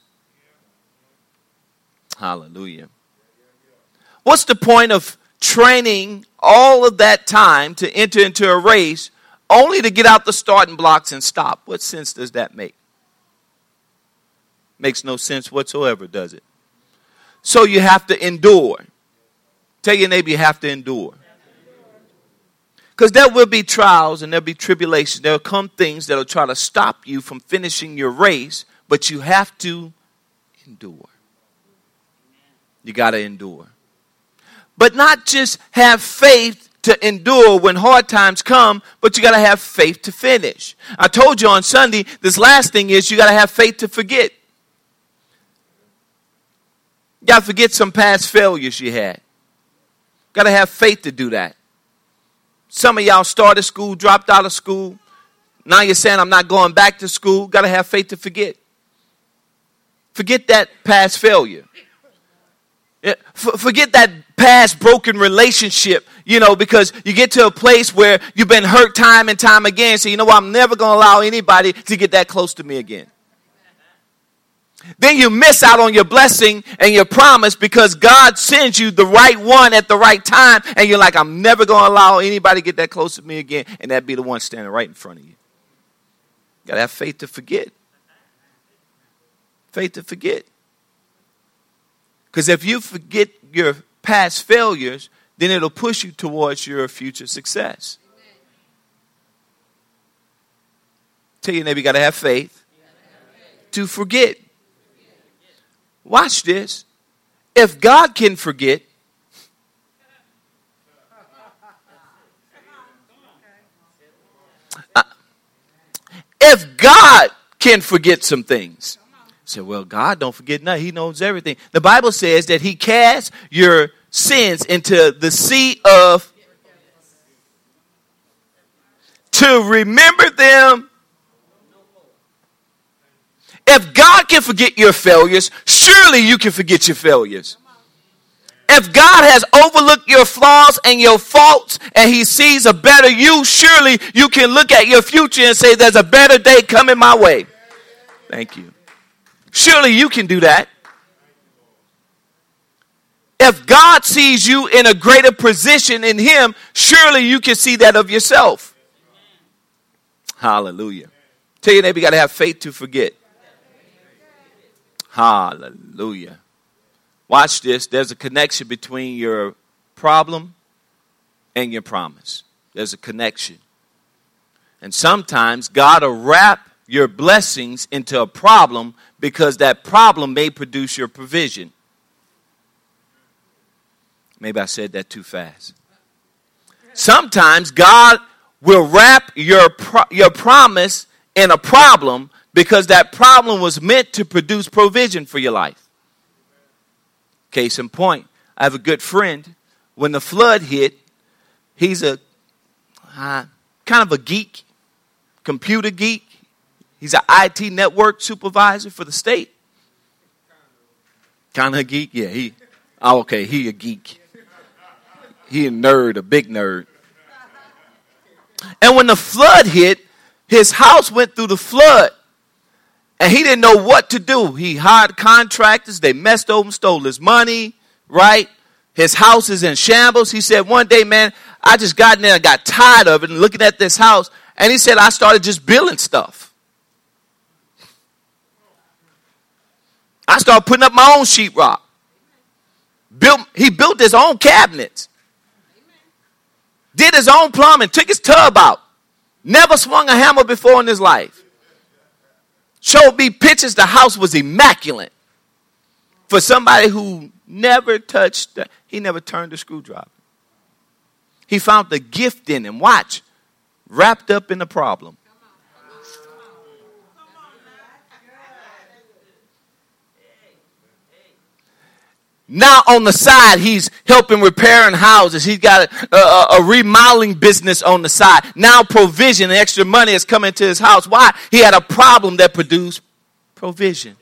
Hallelujah. What's the point of training all of that time to enter into a race only to get out the starting blocks and stop? What sense does that make? Makes no sense whatsoever, does it? So you have to endure. Tell your neighbor you have to endure. Because there will be trials and there'll be tribulations. There will come things that will try to stop you from finishing your race, but you have to endure. You got to endure. But not just have faith to endure when hard times come, but you got to have faith to finish. I told you on Sunday, this last thing is you got to have faith to forget. You got to forget some past failures you had. Got to have faith to do that. Some of y'all started school, dropped out of school. Now you're saying, I'm not going back to school. Got to have faith to forget. Forget that past failure. Forget that past broken relationship, you know, because you get to a place where you've been hurt time and time again. So, you know what, I'm never going to allow anybody to get that close to me again. Then you miss out on your blessing and your promise because God sends you the right one at the right time. And you're like, I'm never going to allow anybody to get that close to me again. And that'd be the one standing right in front of you. You got to have faith to forget. Faith to forget. Because if you forget your past failures, then it'll push you towards your future success. Amen. Tell your neighbor, you got to have faith to forget. Watch this. If God can forget, Uh, if God can forget some things, say, well, God don't forget nothing. He knows everything. The Bible says that he casts your sins into the sea of to remember them. If God can forget your failures, surely you can forget your failures. If God has overlooked your flaws and your faults and he sees a better you, surely you can look at your future and say, there's a better day coming my way. Thank you. Surely you can do that. If God sees you in a greater position in him, surely you can see that of yourself. Hallelujah. Tell your neighbor, you got to have faith to forget. Hallelujah. Watch this. There's a connection between your problem and your promise. There's a connection. And sometimes God will wrap your blessings into a problem because that problem may produce your provision. Maybe I said that too fast. Sometimes God will wrap your pro- your promise in a problem because that problem was meant to produce provision for your life. Case in point, I have a good friend. When the flood hit, he's a uh, kind of a geek, computer geek. He's an I T network supervisor for the state. Kind of a geek? Yeah, he, oh, okay, he a geek. He a nerd, a big nerd. And when the flood hit, his house went through the flood. And he didn't know what to do. He hired contractors. They messed over him, stole his money, right? His house is in shambles. He said, one day, man, I just got in there and got tired of it and looking at this house. And he said, I started just building stuff. I started putting up my own sheetrock. Built, he built his own cabinets. Did his own plumbing. Took his tub out. Never swung a hammer before in his life. Showed me pictures. The house was immaculate. For somebody who never touched, the, he never turned a screwdriver. He found the gift in him. Watch. Wrapped up in the problem. Now on the side, he's helping repairing houses. He's got a, a, a remodeling business on the side. Now provision and extra money is coming to his house. Why? He had a problem that produced provision.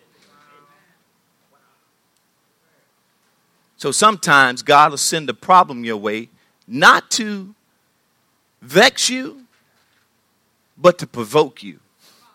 So sometimes God will send a problem your way, not to vex you, but to provoke you.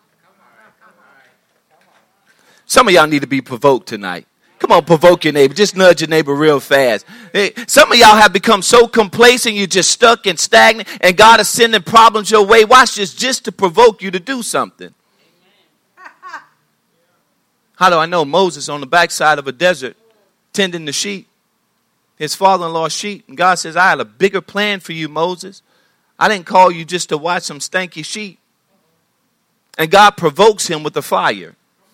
Some of y'all need to be provoked tonight. Come on, provoke your neighbor. Just nudge your neighbor real fast. Hey, some of y'all have become so complacent, you're just stuck and stagnant, and God is sending problems your way. Watch this, just to provoke you to do something. Amen. How do I know? Moses on the backside of a desert, tending the sheep, his father-in-law's sheep. And God says, I had a bigger plan for you, Moses. I didn't call you just to watch some stanky sheep. And God provokes him with a fire.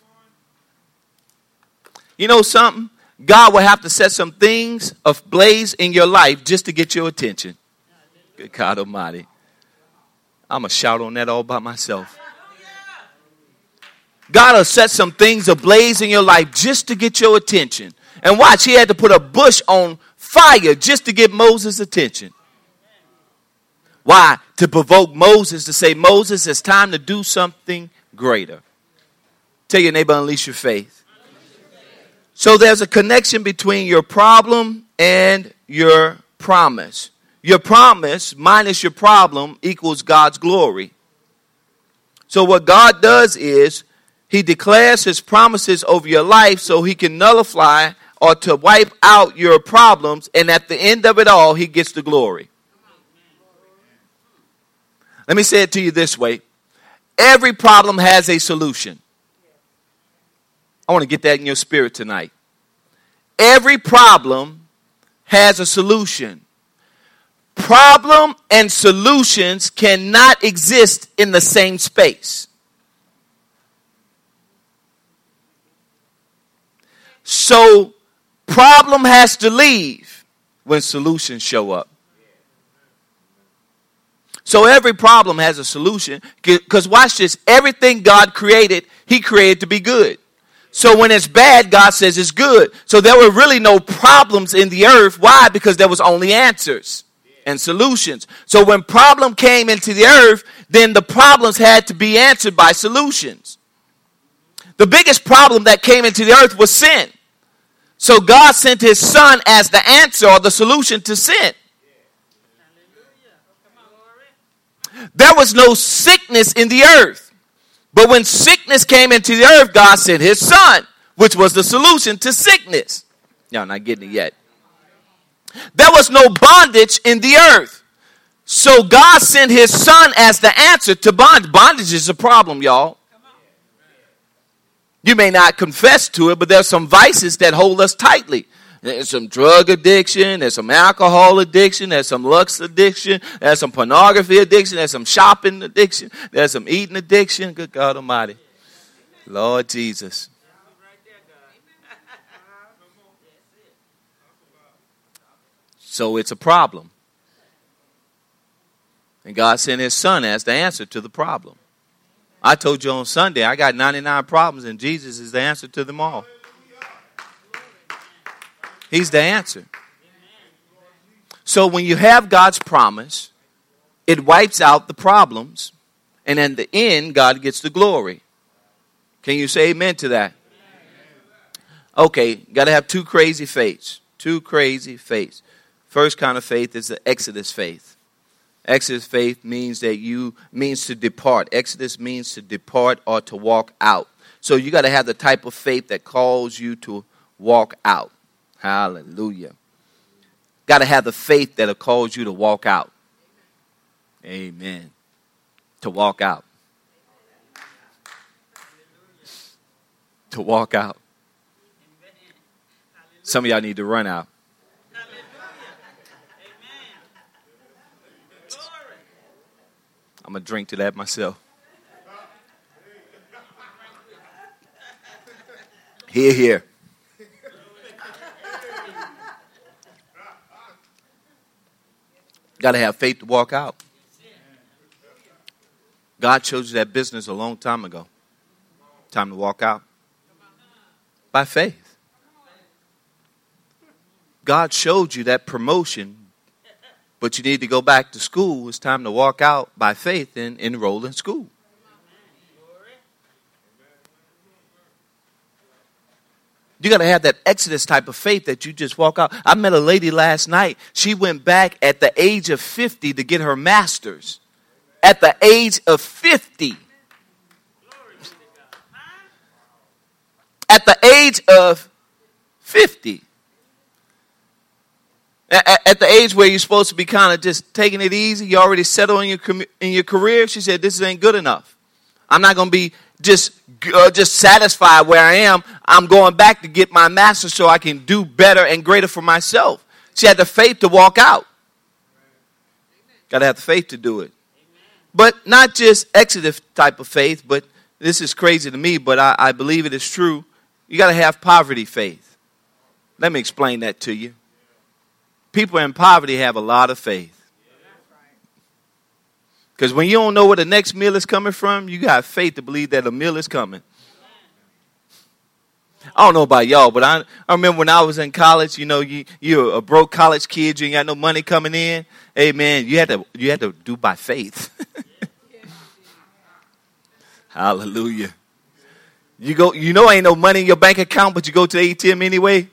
You know something? God will have to set some things ablaze in your life just to get your attention. Good God Almighty. I'm going to shout on that all by myself. God will set some things ablaze in your life just to get your attention. And watch, he had to put a bush on fire just to get Moses' attention. Why? To provoke Moses to say, Moses, it's time to do something greater. Tell your neighbor, unleash your faith. So there's a connection between your problem and your promise. Your promise minus your problem equals God's glory. So what God does is he declares his promises over your life so he can nullify or to wipe out your problems. And at the end of it all, he gets the glory. Let me say it to you this way. Every problem has a solution. I want to get that in your spirit tonight. Every problem has a solution. Problem and solutions cannot exist in the same space. So, problem has to leave when solutions show up. So every problem has a solution. Because watch this. Everything God created, he created to be good. So when it's bad, God says it's good. So there were really no problems in the earth. Why? Because there was only answers and solutions. So when problem came into the earth, then the problems had to be answered by solutions. The biggest problem that came into the earth was sin. So God sent his son as the answer or the solution to sin. There was no sickness in the earth. But when sickness came into the earth, God sent his son, which was the solution to sickness. Y'all not getting it yet. There was no bondage in the earth. So God sent his son as the answer to bondage. Bondage is a problem, y'all. You may not confess to it, but there's some vices that hold us tightly. There's some drug addiction, there's some alcohol addiction, there's some lust addiction, there's some pornography addiction, there's some shopping addiction, there's some eating addiction. Good God Almighty. Lord Jesus. So it's a problem. And God sent his son as the answer to the problem. I told you on Sunday, I got ninety-nine problems and Jesus is the answer to them all. He's the answer. So when you have God's promise, it wipes out the problems. And in the end, God gets the glory. Can you say amen to that? Okay, got to have two crazy faiths. Two crazy faiths. First kind of faith is the Exodus faith. Exodus faith means that you means to depart. Exodus means to depart or to walk out. So you got to have the type of faith that calls you to walk out. Hallelujah. Got to have the faith that'll cause you to walk out. Amen. To walk out. To walk out. Some of y'all need to run out. I'm going to drink to that myself. Here, here. Got to have faith to walk out. God chose you that business a long time ago. Time to walk out. By faith. God showed you that promotion, but you need to go back to school. It's time to walk out by faith and enroll in school. You got to have that Exodus type of faith that you just walk out. I met a lady last night. She went back at the age of fifty to get her master's. At the age of fifty. At the age of fifty. At the age where you're supposed to be kind of just taking it easy. You already settled in your, in your career. She said, this ain't good enough. I'm not going to be just uh, just satisfied where I am. I'm going back to get my master's so I can do better and greater for myself. She had the faith to walk out. Got to have the faith to do it. But not just Exodus type of faith, but this is crazy to me, but I, I believe it is true. You got to have poverty faith. Let me explain that to you. People in poverty have a lot of faith. Because when you don't know where the next meal is coming from, you got faith to believe that a meal is coming. I don't know about y'all, but I, I remember when I was in college, you know, you, you're a broke college kid, you ain't got no money coming in. Hey, man, you had to, you had to do by faith. Hallelujah. You go, you know ain't no money in your bank account, but you go to the A T M anyway.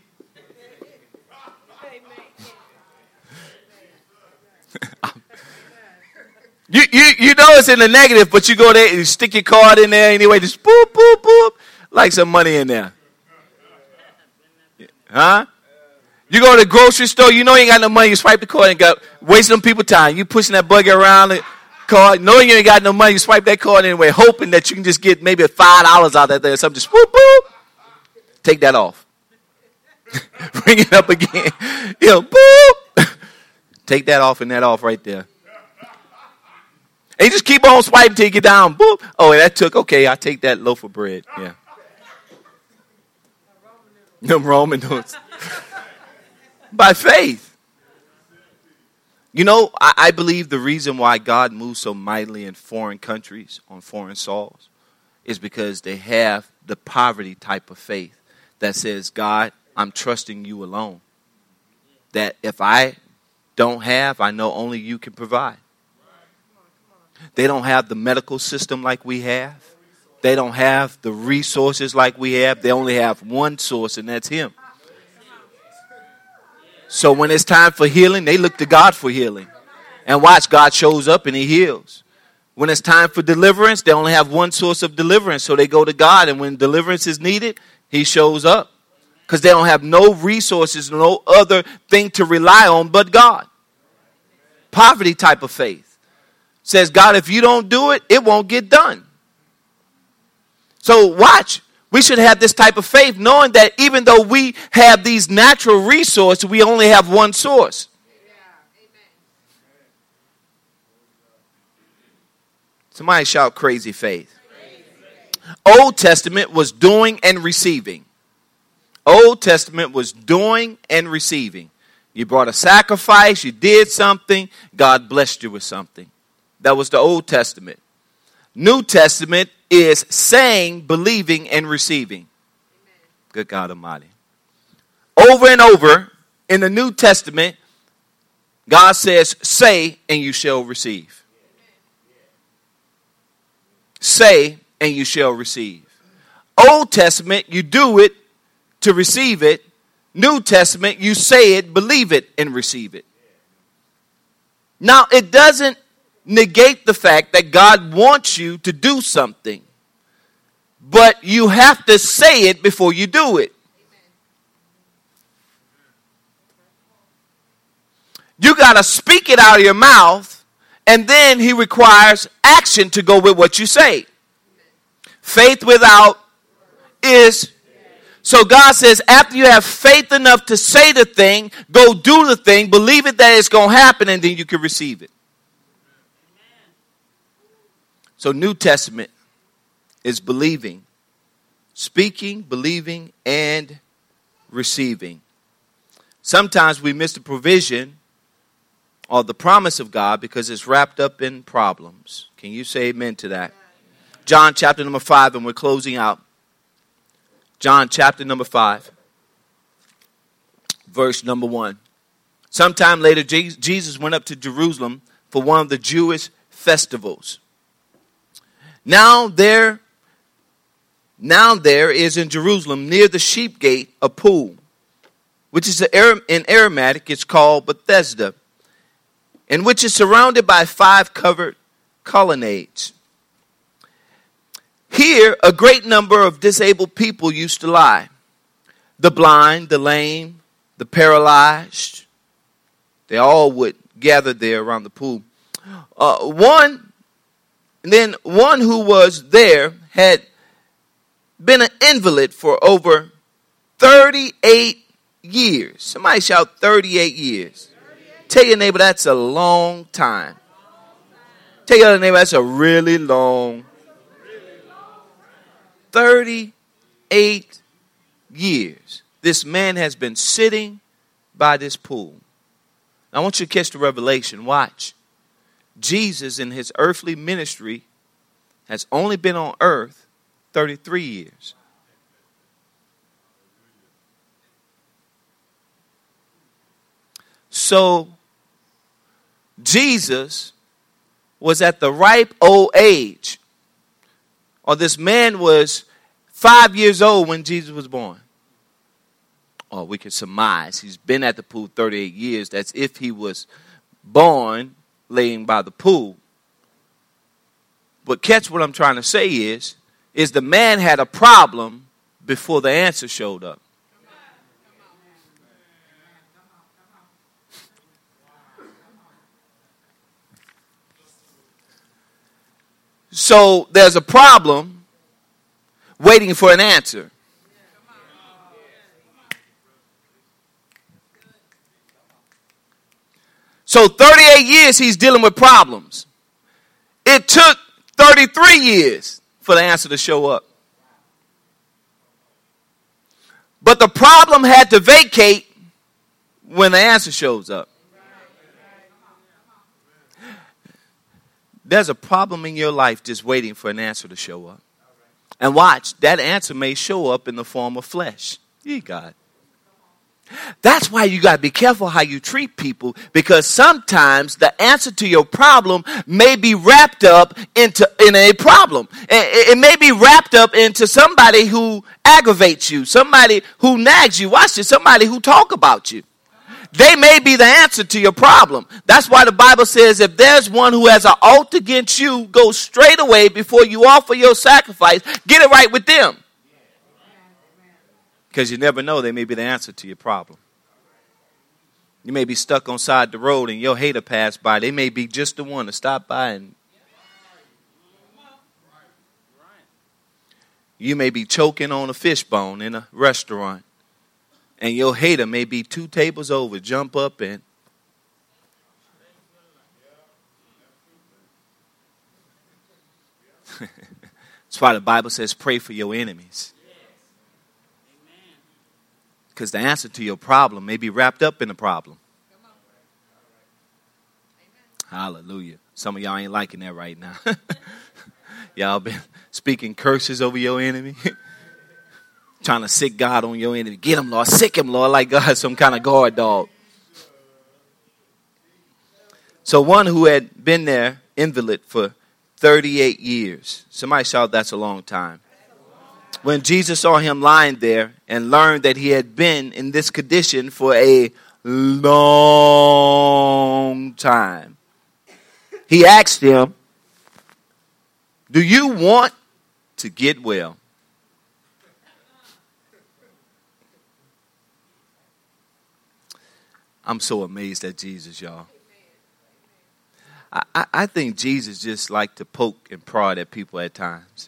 You, you you know it's in the negative, but you go there and you stick your card in there anyway, just boop, boop, boop, like some money in there. Huh? You go to the grocery store, you know you ain't got no money, you swipe the card and got wasting them people time. You pushing that buggy around the card, knowing you ain't got no money, you swipe that card anyway, hoping that you can just get maybe five dollars out of there or something. Just boop, boop. Take that off. Bring it up again. You know, boop. Take that off and that off right there. And you just keep on swiping till you get down. Boop. Oh, that took, okay, I'll take that loaf of bread. Yeah. Them Roman notes. By faith. You know, I, I believe the reason why God moves so mightily in foreign countries, on foreign soils, is because they have the poverty type of faith that says, God, I'm trusting you alone. That if I don't have, I know only you can provide. They don't have the medical system like we have. They don't have the resources like we have. They only have one source, and that's him. So when it's time for healing, they look to God for healing. And watch, God shows up and he heals. When it's time for deliverance, they only have one source of deliverance. So they go to God. And when deliverance is needed, he shows up. Because they don't have no resources, no other thing to rely on but God. Poverty type of faith. Says, God, if you don't do it, it won't get done. So watch. We should have this type of faith, knowing that even though we have these natural resources, we only have one source. Somebody shout crazy faith. Old Testament was doing and receiving. Old Testament was doing and receiving. You brought a sacrifice, you did something, God blessed you with something. That was the Old Testament. New Testament is saying, believing, and receiving. Amen. Good God Almighty. Over and over in the New Testament, God says, say and you shall receive. Say and you shall receive. Old Testament, you do it to receive it. New Testament, you say it, believe it, and receive it. Now, it doesn't negate the fact that God wants you to do something, but you have to say it before you do it. You got to speak it out of your mouth, and then he requires action to go with what you say. Faith without is... So God says, after you have faith enough to say the thing, go do the thing, believe it that it's going to happen, and then you can receive it. So New Testament is believing, speaking, believing, and receiving. Sometimes we miss the provision or the promise of God because it's wrapped up in problems. Can you say amen to that? John chapter number five, and we're closing out. John chapter number five, verse number one. Sometime later, Jesus went up to Jerusalem for one of the Jewish festivals. Now there, now there is in Jerusalem near the sheep gate a pool, which is in Aramaic, it's called Bethesda, and which is surrounded by five covered colonnades. Here, a great number of disabled people used to lie. The blind, the lame, the paralyzed. They all would gather there around the pool. Uh, one, and then one who was there had been an invalid for over thirty-eight years. Somebody shout thirty-eight years. thirty-eight. Tell your neighbor that's a long time. Tell your other neighbor that's a really long time. thirty-eight years. This man has been sitting by this pool. Now, I want you to catch the revelation. Watch. Jesus in his earthly ministry has only been on earth thirty-three years. So, Jesus was at the ripe old age. Or this man was five years old when Jesus was born. Or we can surmise he's been at the pool thirty-eight years. That's if he was born laying by the pool. But catch what I'm trying to say is, is the man had a problem before the answer showed up. So there's a problem waiting for an answer. So thirty-eight years he's dealing with problems. It took thirty-three years for the answer to show up. But the problem had to vacate when the answer shows up. there's a problem in your life just waiting for an answer to show up. And watch, that answer may show up in the form of flesh. Ye God. That's why you got to be careful how you treat people, because sometimes the answer to your problem may be wrapped up into in a problem. It, it may be wrapped up into somebody who aggravates you, somebody who nags you. Watch this, somebody who talk about you. They may be the answer to your problem. That's why the Bible says if there's one who has an alt against you, go straight away before you offer your sacrifice. Get it right with them. Because you never know, they may be the answer to your problem. You may be stuck on side the road and your hater passed by. They may be just the one to stop by and you may be choking on a fish bone in a restaurant. And your hater may be two tables over, jump up and that's why the Bible says pray for your enemies. Because the answer to your problem may be wrapped up in the problem. Hallelujah. Some of y'all ain't liking that right now. Y'all been speaking curses over your enemy. Trying to sick God on your enemy. Get him, Lord. Sick him, Lord, like God, some kind of guard dog. So one who had been there, invalid, for thirty-eight years. Somebody shout, that's a long time. When Jesus saw him lying there and learned that he had been in this condition for a long time, he asked him, do you want to get well? I'm so amazed at Jesus, y'all. I, I, I think Jesus just liked to poke and prod at people at times.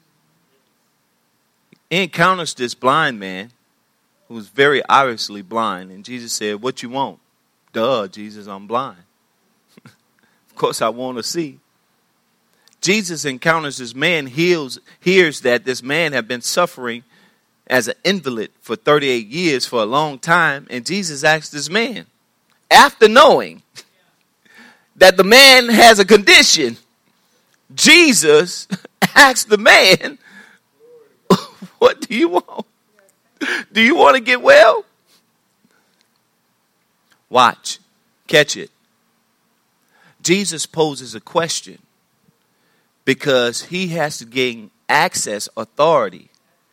He encounters this blind man who was very obviously blind. And Jesus said, what you want? Duh, Jesus, I'm blind. Of course, I want to see. Jesus encounters this man, heals, hears that this man had been suffering as an invalid for thirty-eight years, for a long time. And Jesus asked this man, after knowing that the man has a condition, Jesus asked the man, what do you want? Do you want to get well? Watch. Catch it. Jesus poses a question because he has to gain access, authority.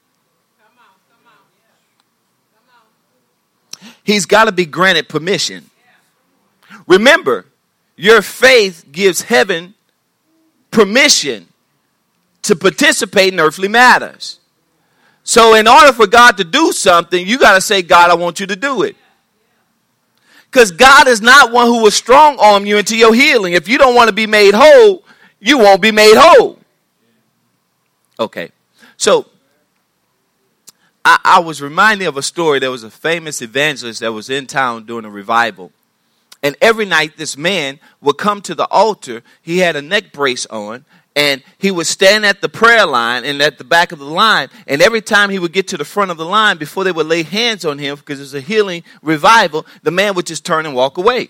He's got to be granted permission. Remember, your faith gives heaven permission to participate in earthly matters. So in order for God to do something, you got to say, God, I want you to do it. Because God is not one who will strong arm you into your healing. If you don't want to be made whole, you won't be made whole. Okay. So I, I was reminded of a story. There was a famous evangelist that was in town during a revival. And every night this man would come to the altar. He had a neck brace on. And he would stand at the prayer line and at the back of the line. And every time he would get to the front of the line, before they would lay hands on him, because it was a healing revival, the man would just turn and walk away.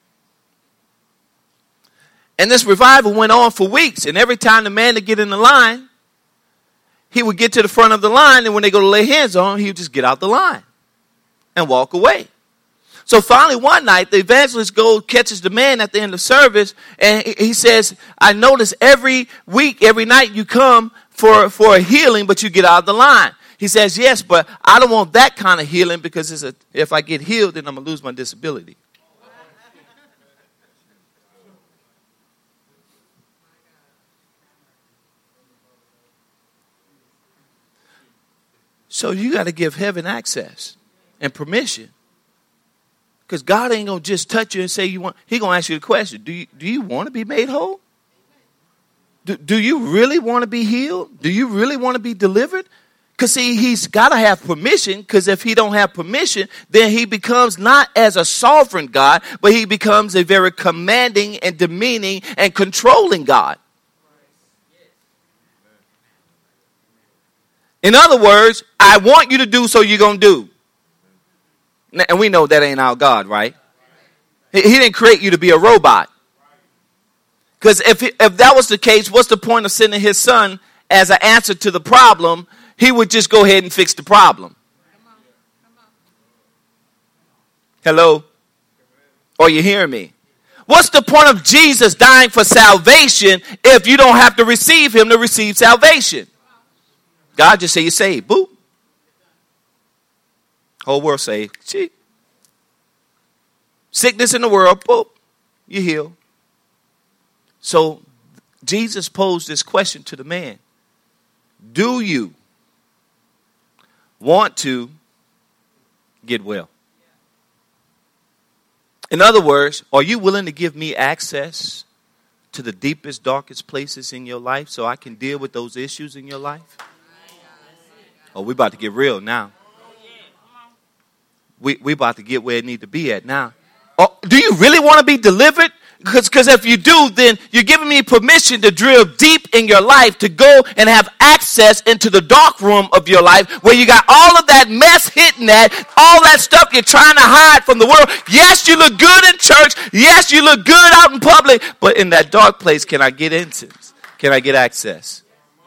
And this revival went on for weeks. And every time the man would get in the line, he would get to the front of the line. And when they go to lay hands on him, he would just get out the line and walk away. So finally one night, the evangelist goes, catches the man at the end of service, and he says, I notice every week, every night you come for, for a healing, but you get out of the line. He says, yes, but I don't want that kind of healing, because it's a, if I get healed, then I'm going to lose my disability. So you got to give heaven access and permission. Because God ain't going to just touch you and say you want. He's going to ask you the question. Do you, do you want to be made whole? Do, do you really want to be healed? Do you really want to be delivered? Because see, he's got to have permission. Because if he don't have permission, then he becomes not as a sovereign God, but he becomes a very commanding and demeaning and controlling God. In other words, I want you to do, so you're going to do. And we know that ain't our God, right? He didn't create you to be a robot. Because if, if that was the case, what's the point of sending his son as an answer to the problem? He would just go ahead and fix the problem. Hello? Are you hearing me? What's the point of Jesus dying for salvation if you don't have to receive him to receive salvation? God just say you're saved. Boop. Whole world saved. See? Sickness in the world. Boop. You heal. So Jesus posed this question to the man. Do you want to get well? In other words, are you willing to give me access to the deepest, darkest places in your life so I can deal with those issues in your life? Oh, we about to get real now. We we about to get where it need to be at now. Oh, do you really want to be delivered? Because because if you do, then you're giving me permission to drill deep in your life, to go and have access into the dark room of your life where you got all of that mess hitting at, all that stuff you're trying to hide from the world. Yes, you look good in church. Yes, you look good out in public. But in that dark place, can I get entrance? Can I get access?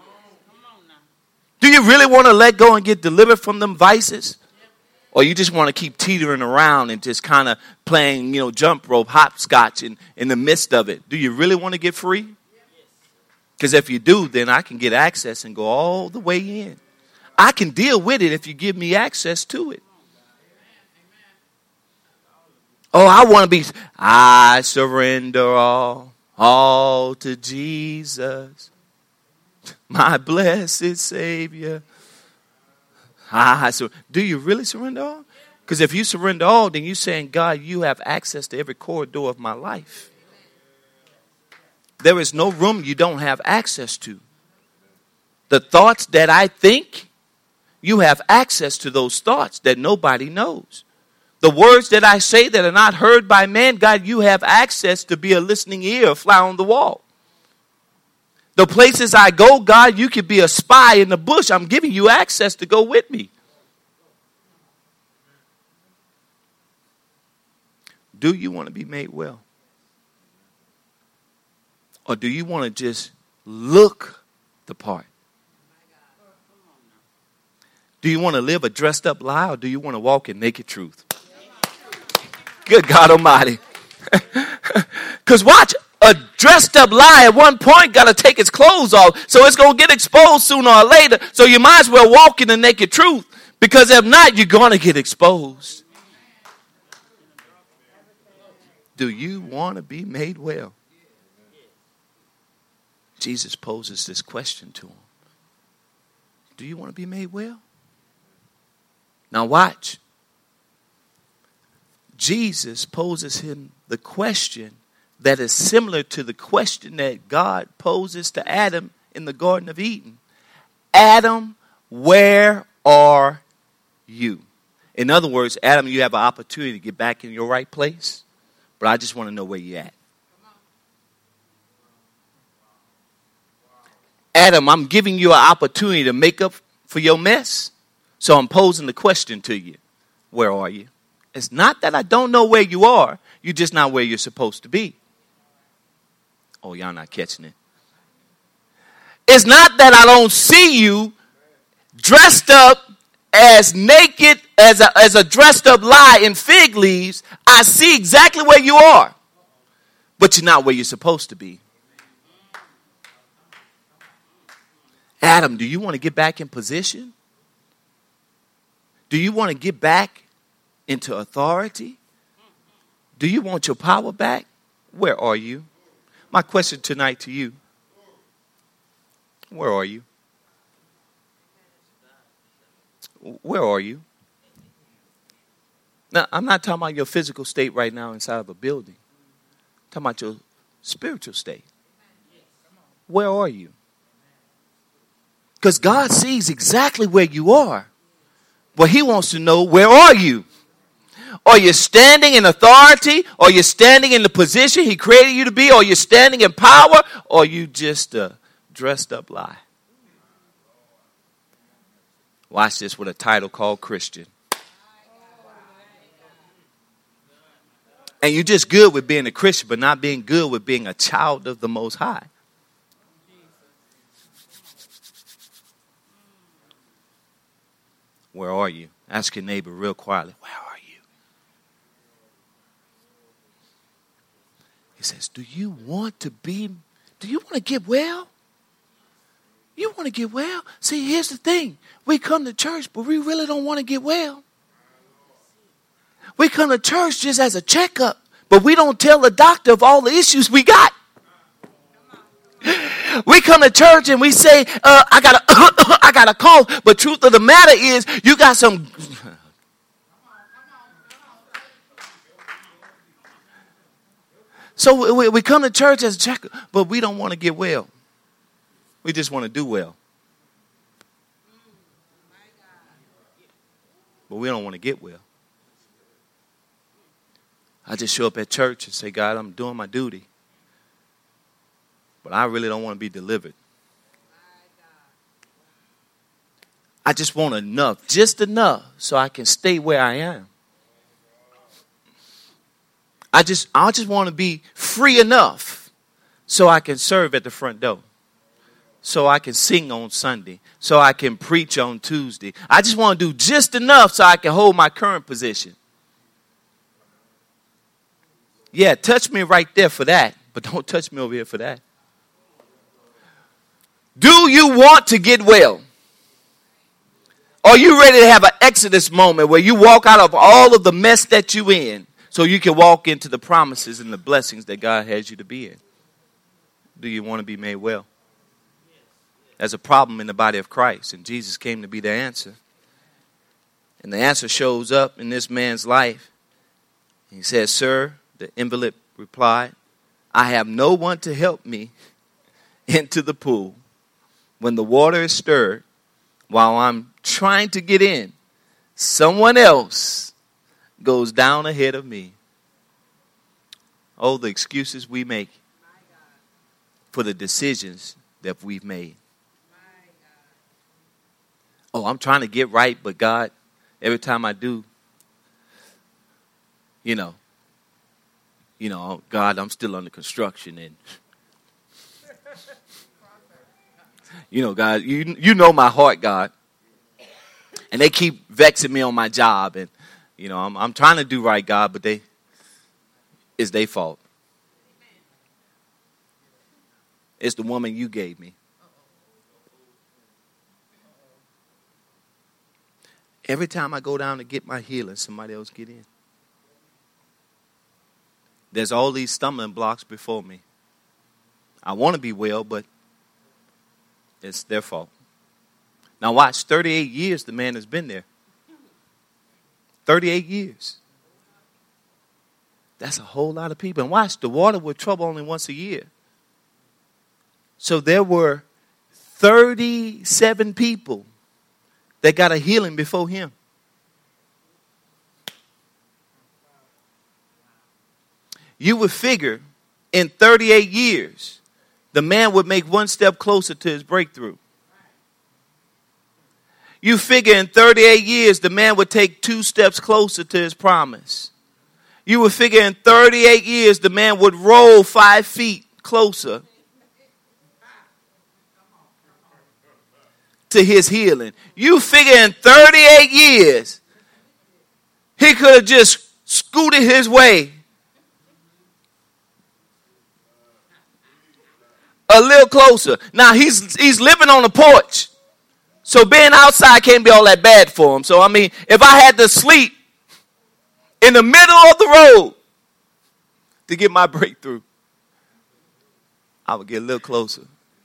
Do you really want to let go and get delivered from them vices? Or you just want to keep teetering around and just kind of playing, you know, jump rope, hopscotch in, in the midst of it? Do you really want to get free? Because if you do, then I can get access and go all the way in. I can deal with it if you give me access to it. Oh, I want to be, I surrender all, all to Jesus, my blessed Savior. Ah, so do you really surrender all? Because if you surrender all, then you're saying, God, you have access to every corridor of my life. There is no room you don't have access to. The thoughts that I think, you have access to those thoughts that nobody knows. The words that I say that are not heard by man, God, you have access to be a listening ear, a fly on the wall. The places I go, God, you could be a spy in the bush. I'm giving you access to go with me. Do you want to be made well? Or do you want to just look the part? Do you want to live a dressed up lie, or do you want to walk in naked truth? Good God Almighty. Because watch, a dressed up lie at one point got to take its clothes off. So it's going to get exposed sooner or later. So you might as well walk in the naked truth. Because if not, you're going to get exposed. Do you want to be made well? Jesus poses this question to him. Do you want to be made well? Now watch. Jesus poses him the question that is similar to the question that God poses to Adam in the Garden of Eden. Adam, where are you? In other words, Adam, you have an opportunity to get back in your right place, but I just want to know where you're at. Adam, I'm giving you an opportunity to make up for your mess, so I'm posing the question to you. Where are you? It's not that I don't know where you are. You're just not where you're supposed to be. Oh, y'all not catching it. It's not that I don't see you dressed up as naked as a, as a dressed up lie in fig leaves. I see exactly where you are, but you're not where you're supposed to be. Adam, do you want to get back in position? Do you want to get back into authority? Do you want your power back? Where are you? My question tonight to you, where are you? Where are you? Now, I'm not talking about your physical state right now inside of a building. I'm talking about your spiritual state. Where are you? Because God sees exactly where you are. But he wants to know, where are you? Are you standing in authority? Are you standing in the position he created you to be? Are you standing in power? Or are you just a dressed up lie? Watch this with a title called Christian. And you're just good with being a Christian, but not being good with being a child of the Most High. Where are you? Ask your neighbor real quietly, where are you? He says, do you want to be, do you want to get well? You want to get well? See, here's the thing. We come to church, but we really don't want to get well. We come to church just as a checkup, but we don't tell the doctor of all the issues we got. We come to church and we say, uh, I got a, I got a cough, but truth of the matter is, you got some. So we, we come to church as a checkup, but we don't want to get well. We just want to do well. But we don't want to get well. I just show up at church and say, God, I'm doing my duty. But I really don't want to be delivered. I just want enough, just enough, so I can stay where I am. I just, I just want to be free enough so I can serve at the front door. So I can sing on Sunday. So I can preach on Tuesday. I just want to do just enough so I can hold my current position. Yeah, touch me right there for that. But don't touch me over here for that. Do you want to get well? Are you ready to have an Exodus moment where you walk out of all of the mess that you in so you can walk into the promises and the blessings that God has you to be in? Do you want to be made well? There's a problem in the body of Christ, and Jesus came to be the answer. And the answer shows up in this man's life. He says, sir, the invalid replied, I have no one to help me into the pool when the water is stirred. While I'm trying to get in, someone else goes down ahead of me. Oh, the excuses we make for the decisions that we've made. Oh, I'm trying to get right, but God, every time I do, you know, you know, God, I'm still under construction, and you know, God, you you know my heart, God, and they keep vexing me on my job, and you know, I'm I'm trying to do right, God, but they, it's their fault. It's the woman you gave me. Every time I go down to get my healing, somebody else get in. There's all these stumbling blocks before me. I want to be well, but it's their fault. Now watch, thirty-eight years the man has been there. thirty-eight years. That's a whole lot of people. And watch, the water would trouble only once a year. So there were thirty-seven people that got a healing before him. You would figure in thirty-eight years, the man would make one step closer to his breakthrough. You figure in thirty-eight years, the man would take two steps closer to his promise. You would figure in thirty-eight years, the man would roll five feet closer to his healing. You figure in thirty-eight years, he could have just scooted his way a little closer. Now he's he's living on the porch, so being outside can't be all that bad for him. So I mean, if I had to sleep in the middle of the road to get my breakthrough, I would get a little closer.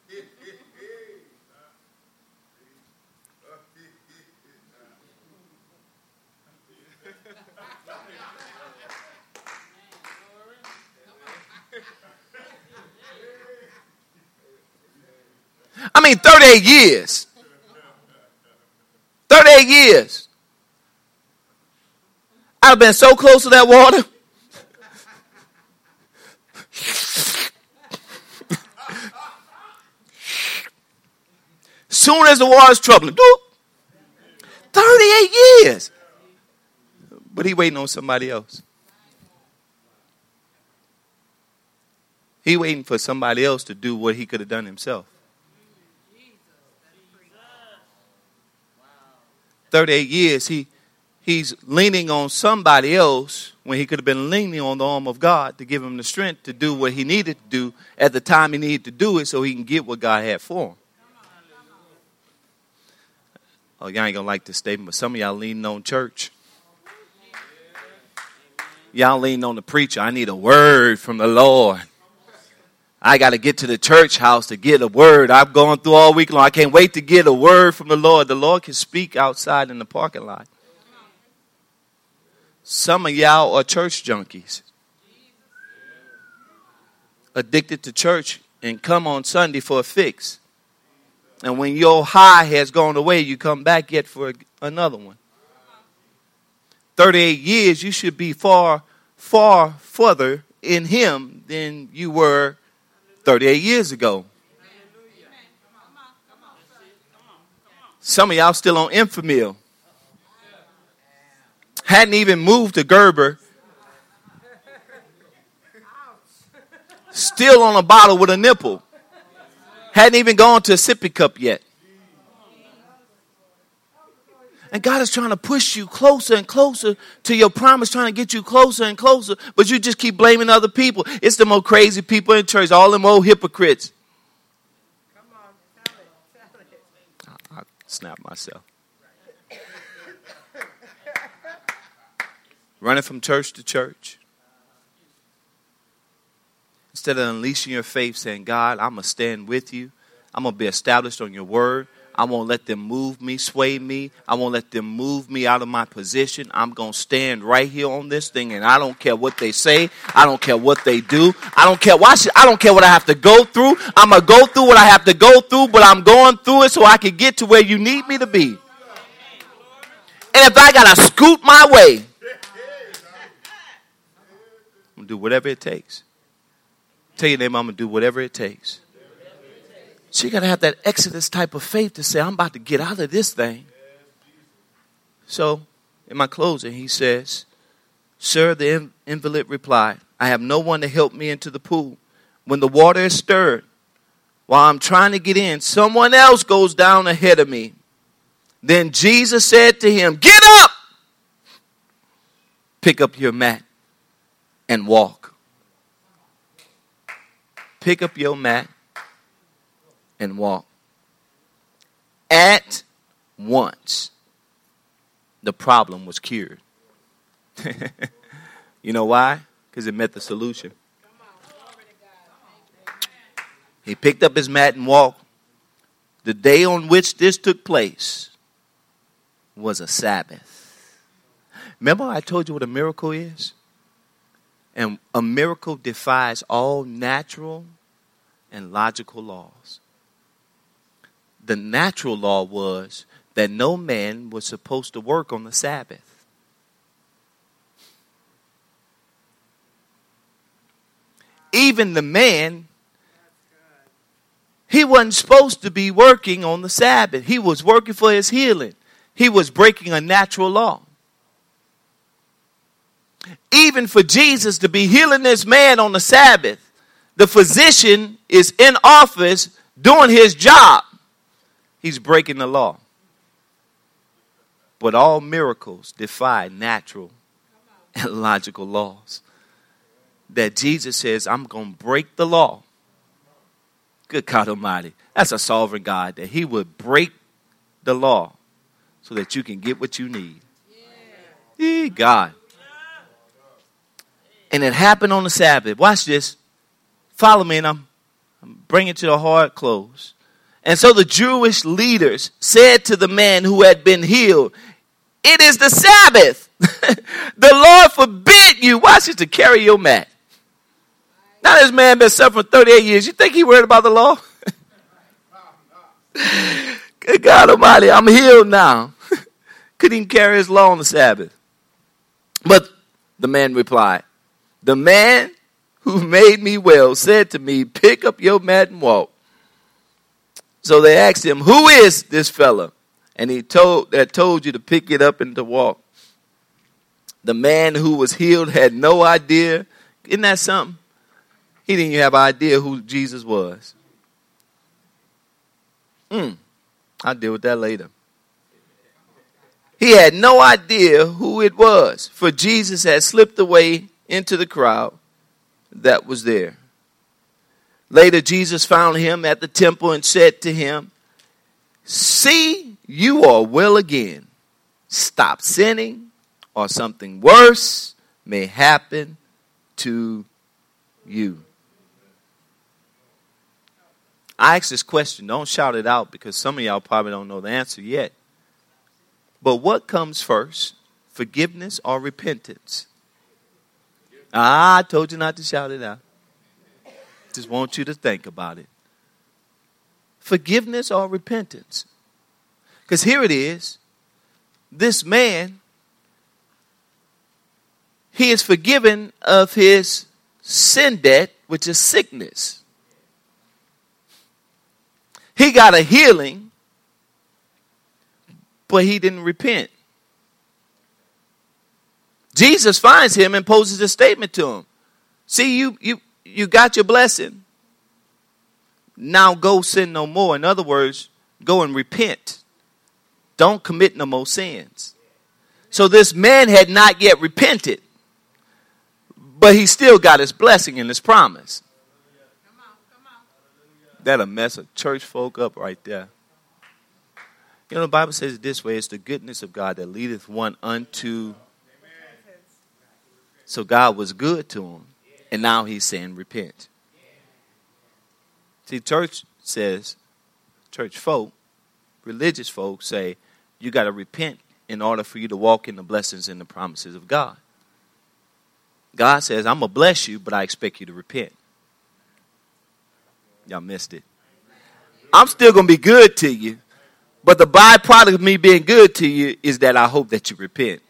I mean, thirty-eight years. thirty-eight years. I've been so close to that water. Soon as the water's troubling, doop, thirty-eight years. But he waiting on somebody else. He waiting for somebody else to do what he could have done himself. thirty-eight years, he he's leaning on somebody else when he could have been leaning on the arm of God to give him the strength to do what he needed to do at the time he needed to do it so he can get what God had for him. Oh, y'all ain't going to like this statement, but some of y'all leaning on church. Y'all leaning on the preacher. I need a word from the Lord. I got to get to the church house to get a word. I've gone through all week long. I can't wait to get a word from the Lord. The Lord can speak outside in the parking lot. Some of y'all are church junkies. Addicted to church and come on Sunday for a fix. And when your high has gone away, you come back yet for another one. thirty-eight years, you should be far, far further in him than you were thirty-eight years ago. Some of y'all still on Enfamil. Hadn't even moved to Gerber. Still on a bottle with a nipple. Hadn't even gone to a sippy cup yet. And God is trying to push you closer and closer to your promise, trying to get you closer and closer. But you just keep blaming other people. It's the most crazy people in church, all them old hypocrites. Come on, tell it, tell it. I, I snap myself. Running from church to church. Instead of unleashing your faith, saying, God, I'm going to stand with you. I'm going to be established on your word. I won't let them move me, sway me. I won't let them move me out of my position. I'm going to stand right here on this thing, and I don't care what they say. I don't care what they do. I don't care. Why should, I don't care what I have to go through. I'm going to go through what I have to go through, but I'm going through it so I can get to where you need me to be. And if I got to scoot my way, I'm going to do whatever it takes. Tell your neighbor, I'm going to do whatever it takes. So you got to have that Exodus type of faith to say, I'm about to get out of this thing. So in my closing, he says, Sir, the invalid replied, I have no one to help me into the pool. When the water is stirred, while I'm trying to get in, someone else goes down ahead of me. Then Jesus said to him, get up, pick up your mat and walk. Pick up your mat and walk. At once, the problem was cured. You know why? Because it met the solution. He picked up his mat and walked. The day on which this took place was a Sabbath. Remember I told you what a miracle is? And a miracle defies all natural and logical laws. The natural law was that no man was supposed to work on the Sabbath. Even the man, he wasn't supposed to be working on the Sabbath. He was working for his healing. He was breaking a natural law. Even for Jesus to be healing this man on the Sabbath, the physician is in office doing his job. He's breaking the law. But all miracles defy natural and logical laws. That Jesus says, I'm going to break the law. Good God Almighty. That's a sovereign God, that he would break the law so that you can get what you need. Yeah. God. And it happened on the Sabbath. Watch this. Follow me, and I'm, I'm bringing it to a hard close. And so the Jewish leaders said to the man who had been healed, it is the Sabbath. The Lord forbid you, watch this, to carry your mat. Now this man been suffering thirty-eight years. You think he worried about the law? Good God Almighty, I'm healed now. Couldn't even carry his law on the Sabbath. But the man replied, the man who made me well said to me, pick up your mat and walk. So they asked him, who is this fella? And he told that told you to pick it up and to walk. The man who was healed had no idea. Isn't that something? He didn't even have an idea who Jesus was. Mm, I'll deal with that later. He had no idea who it was, for Jesus had slipped away into the crowd that was there. Later, Jesus found him at the temple and said to him, "See, you are well again. Stop sinning, or something worse may happen to you." I asked this question. Don't shout it out because some of y'all probably don't know the answer yet. But what comes first, forgiveness or repentance? Ah, I told you not to shout it out. Just want you to think about it. Forgiveness or repentance? Because here it is. This man, he is forgiven of his sin debt, which is sickness. He got a healing, but he didn't repent. Jesus finds him and poses a statement to him. See, you you you got your blessing. Now go sin no more. In other words, go and repent. Don't commit no more sins. So this man had not yet repented, but he still got his blessing and his promise. That'll mess a church folk up right there. You know, the Bible says it this way: it's the goodness of God that leadeth one unto. So God was good to him, and now he's saying repent. See, church says, church folk, religious folk say, you got to repent in order for you to walk in the blessings and the promises of God. God says, I'm going to bless you, but I expect you to repent. Y'all missed it. I'm still going to be good to you, but the byproduct of me being good to you is that I hope that you repent.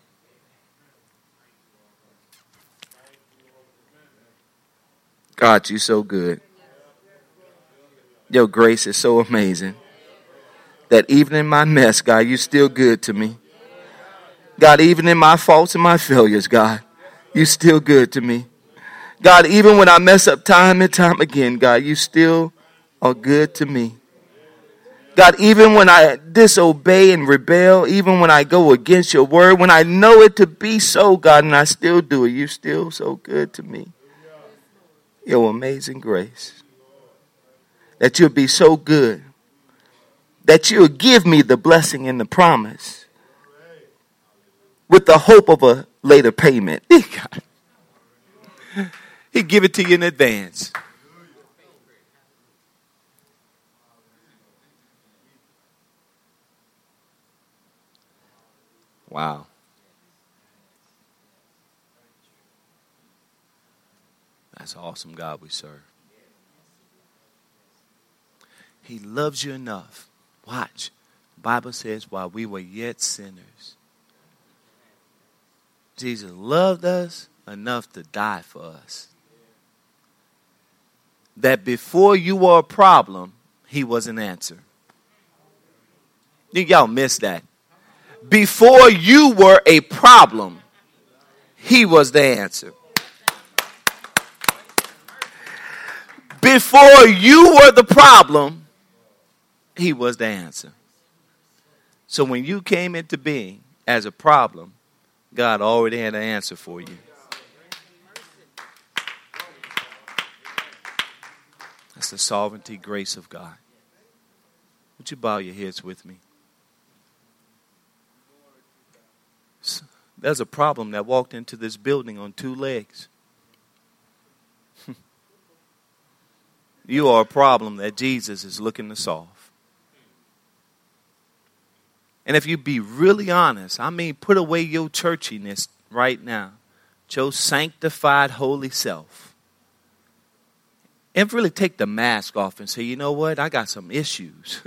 God, you so good. Your grace is so amazing that even in my mess, God, you still good to me. God, even in my faults and my failures, God, you still good to me. God, even when I mess up time and time again, God, you still are good to me. God, even when I disobey and rebel, even when I go against your word, when I know it to be so, God, and I still do it, you still so good to me. Your amazing grace. That you'll be so good. That you'll give me the blessing and the promise. With the hope of a later payment. He'll give it to you in advance. Wow. That's an awesome God we serve. He loves you enough. Watch. The Bible says while we were yet sinners, Jesus loved us enough to die for us. That before you were a problem, he was an answer. Think y'all missed that. Before you were a problem, he was the answer. Before you were the problem, he was the answer. So when you came into being as a problem, God already had an answer for you. That's the sovereignty grace of God. Would you bow your heads with me? There's a problem that walked into this building on two legs. You are a problem that Jesus is looking to solve. And if you be really honest, I mean, put away your churchiness right now. Your sanctified holy self. And really take the mask off and say, you know what? I got some issues.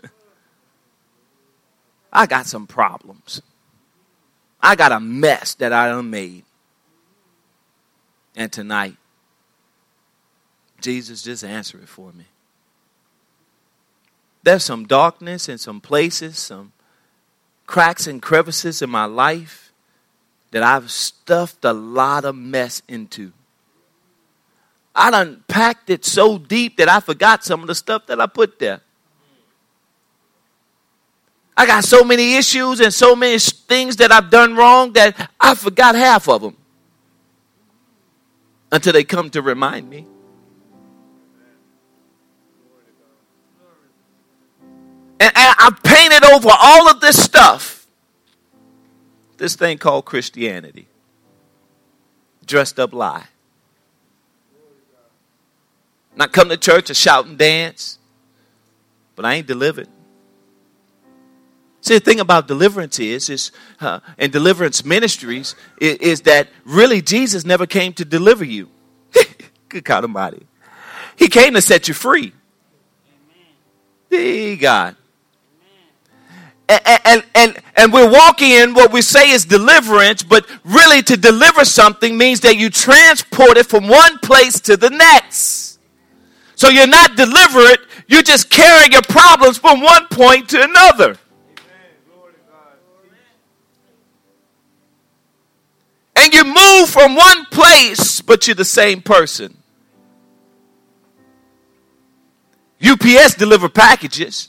I got some problems. I got a mess that I done made. And tonight, Jesus, just answer it for me. There's some darkness in some places, some cracks and crevices in my life that I've stuffed a lot of mess into. I done packed it so deep that I forgot some of the stuff that I put there. I got so many issues and so many things that I've done wrong that I forgot half of them. Until they come to remind me. And, and I've painted over all of this stuff. This thing called Christianity. Dressed up lie. Not come to church to shout and dance. But I ain't delivered. See, the thing about deliverance is, is uh, and deliverance ministries, is, is that really Jesus never came to deliver you. Good God Almighty. He came to set you free. Hey, God. And, and, and, and we're walking in what we say is deliverance, but really to deliver something means that you transport it from one place to the next. So you're not delivered, you're just carrying your problems from one point to another. And you move from one place, but you're the same person. U P S deliver packages.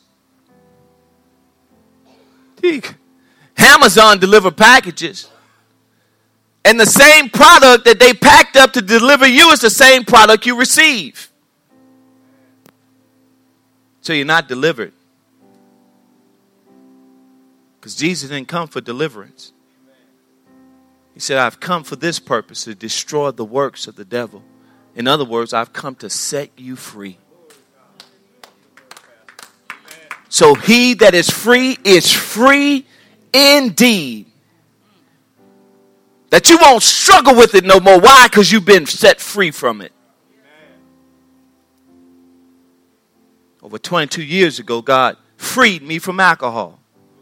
Amazon deliver packages. And the same product that they packed up to deliver you is the same product you receive. So you're not delivered. Because Jesus didn't come for deliverance. He said, I've come for this purpose, to destroy the works of the devil. In other words, I've come to set you free. So he that is free is free indeed. That you won't struggle with it no more. Why? Because you've been set free from it. Over twenty-two years ago, God freed me from alcohol.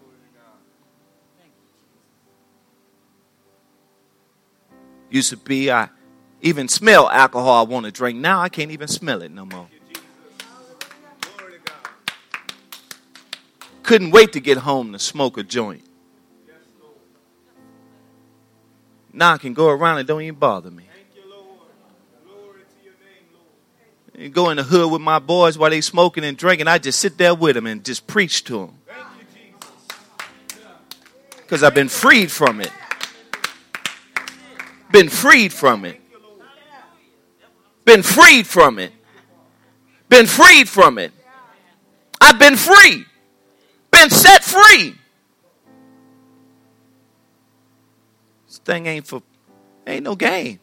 Used to be, I even smell alcohol I want to drink. Now I can't even smell it no more. Couldn't wait to get home to smoke a joint. Now I can go around and don't even bother me. You go in the hood with my boys while they smoking and drinking. I just sit there with them and just preach to them. Because I've been freed from it. Been freed from it. Been freed from it. Been freed from it. I've been free. Been set free. This thing ain't for, ain't no game.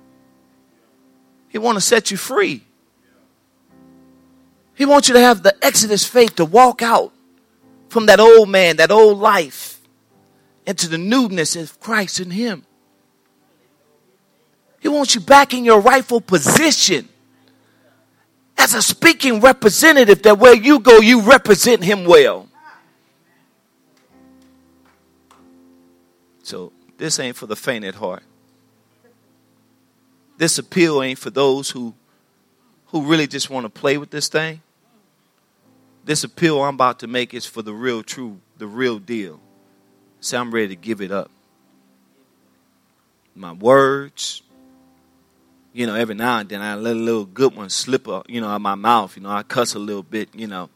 He want to set you free. He wants you to have the Exodus faith to walk out from that old man, that old life, into the newness of Christ in him. He wants you back in your rightful position as a speaking representative, that where you go, you represent him well. So this ain't for the faint at heart. This appeal ain't for those who, who really just want to play with this thing. This appeal I'm about to make is for the real true, the real deal. So I'm ready to give it up. My words, you know, every now and then I let a little good one slip, up, you know, out my mouth. You know, I cuss a little bit, you know.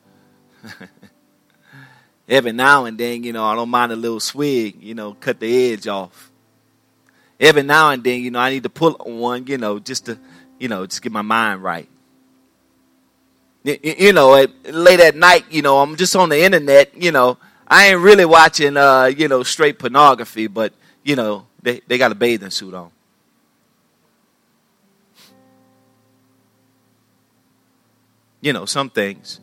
Every now and then, you know, I don't mind a little swig, you know, cut the edge off. Every now and then, you know, I need to pull on one, you know, just to, you know, just get my mind right. You, you know, at, late at night, you know, I'm just on the internet, you know, I ain't really watching, uh, you know, straight pornography, but, you know, they, they got a bathing suit on. You know, some things.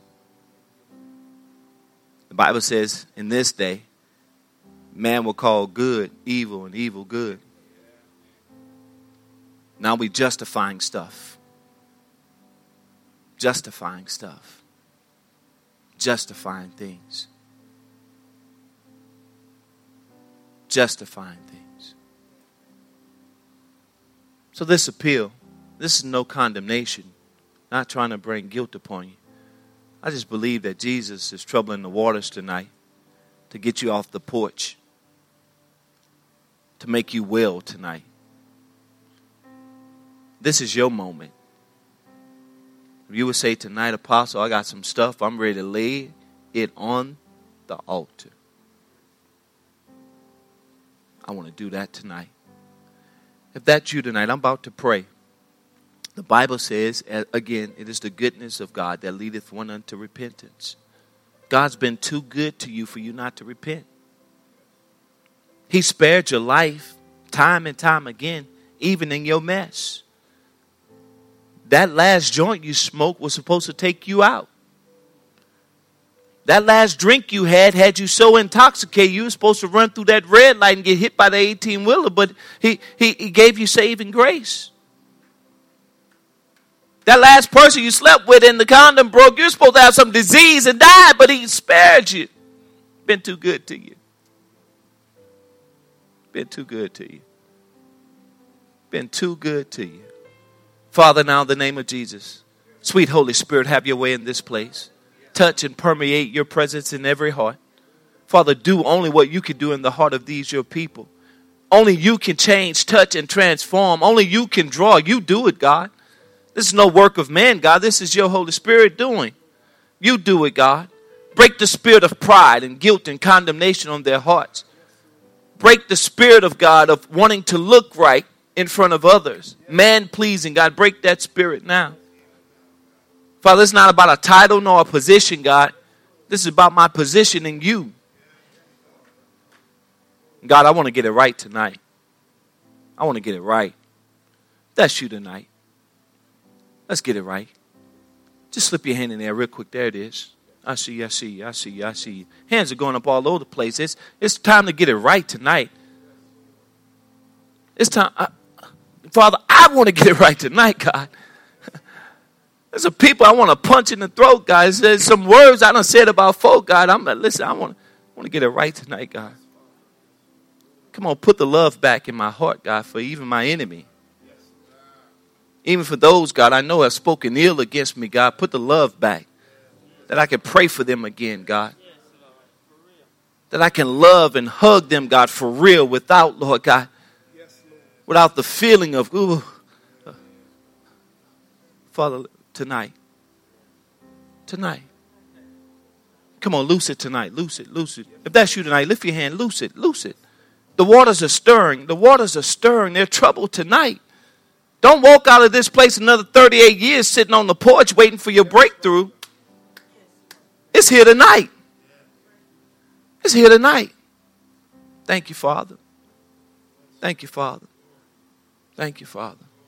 The Bible says in this day, man will call good evil and evil good. Now we justifying stuff. Justifying stuff. Justifying things. Justifying things. So this appeal, this is no condemnation. Not trying to bring guilt upon you. I just believe that Jesus is troubling the waters tonight to get you off the porch, to make you well tonight. This is your moment. You would say tonight, Apostle, I got some stuff. I'm ready to lay it on the altar. I want to do that tonight. If that's you tonight, I'm about to pray. The Bible says, again, it is the goodness of God that leadeth one unto repentance. God's been too good to you for you not to repent. He spared your life time and time again, even in your mess. That last joint you smoked was supposed to take you out. That last drink you had had you so intoxicated you were supposed to run through that red light and get hit by the eighteen-wheeler, but he, he, he gave you saving grace. That last person you slept with and the condom broke, you're supposed to have some disease and die, but he spared you. Been too good to you. Been too good to you. Been too good to you. Father, now in the name of Jesus, sweet Holy Spirit, have your way in this place. Touch and permeate your presence in every heart. Father, do only what you can do in the heart of these your people. Only you can change, touch, and transform. Only you can draw. You do it, God. This is no work of man, God. This is your Holy Spirit doing. You do it, God. Break the spirit of pride and guilt and condemnation on their hearts. Break the spirit of God of wanting to look right in front of others. Man-pleasing, God, break that spirit now. Father, it's not about a title nor a position, God. This is about my position in you. God, I want to get it right tonight. I want to get it right. That's you tonight. Let's get it right. Just slip your hand in there real quick. There it is. I see you, I see you, I see you, I see you. Hands are going up all over the place. It's, it's time to get it right tonight. It's time. I, Father, I want to get it right tonight, God. There's some people I want to punch in the throat, guys. There's some words I done said about folk, God. I'm like, listen, I want, I want to get it right tonight, God. Come on, put the love back in my heart, God, for even my enemy. Even for those, God, I know have spoken ill against me, God. Put the love back. That I can pray for them again, God. That I can love and hug them, God, for real, without, Lord God, without the feeling of, ooh. Father, tonight, tonight, come on, loose it tonight, loose it, loose it. If that's you tonight, lift your hand, loose it, loose it. The waters are stirring, the waters are stirring, they're troubled tonight. Don't walk out of this place another thirty-eight years sitting on the porch waiting for your breakthrough. It's here tonight. It's here tonight. Thank you, Father. Thank you, Father. Thank you, Father.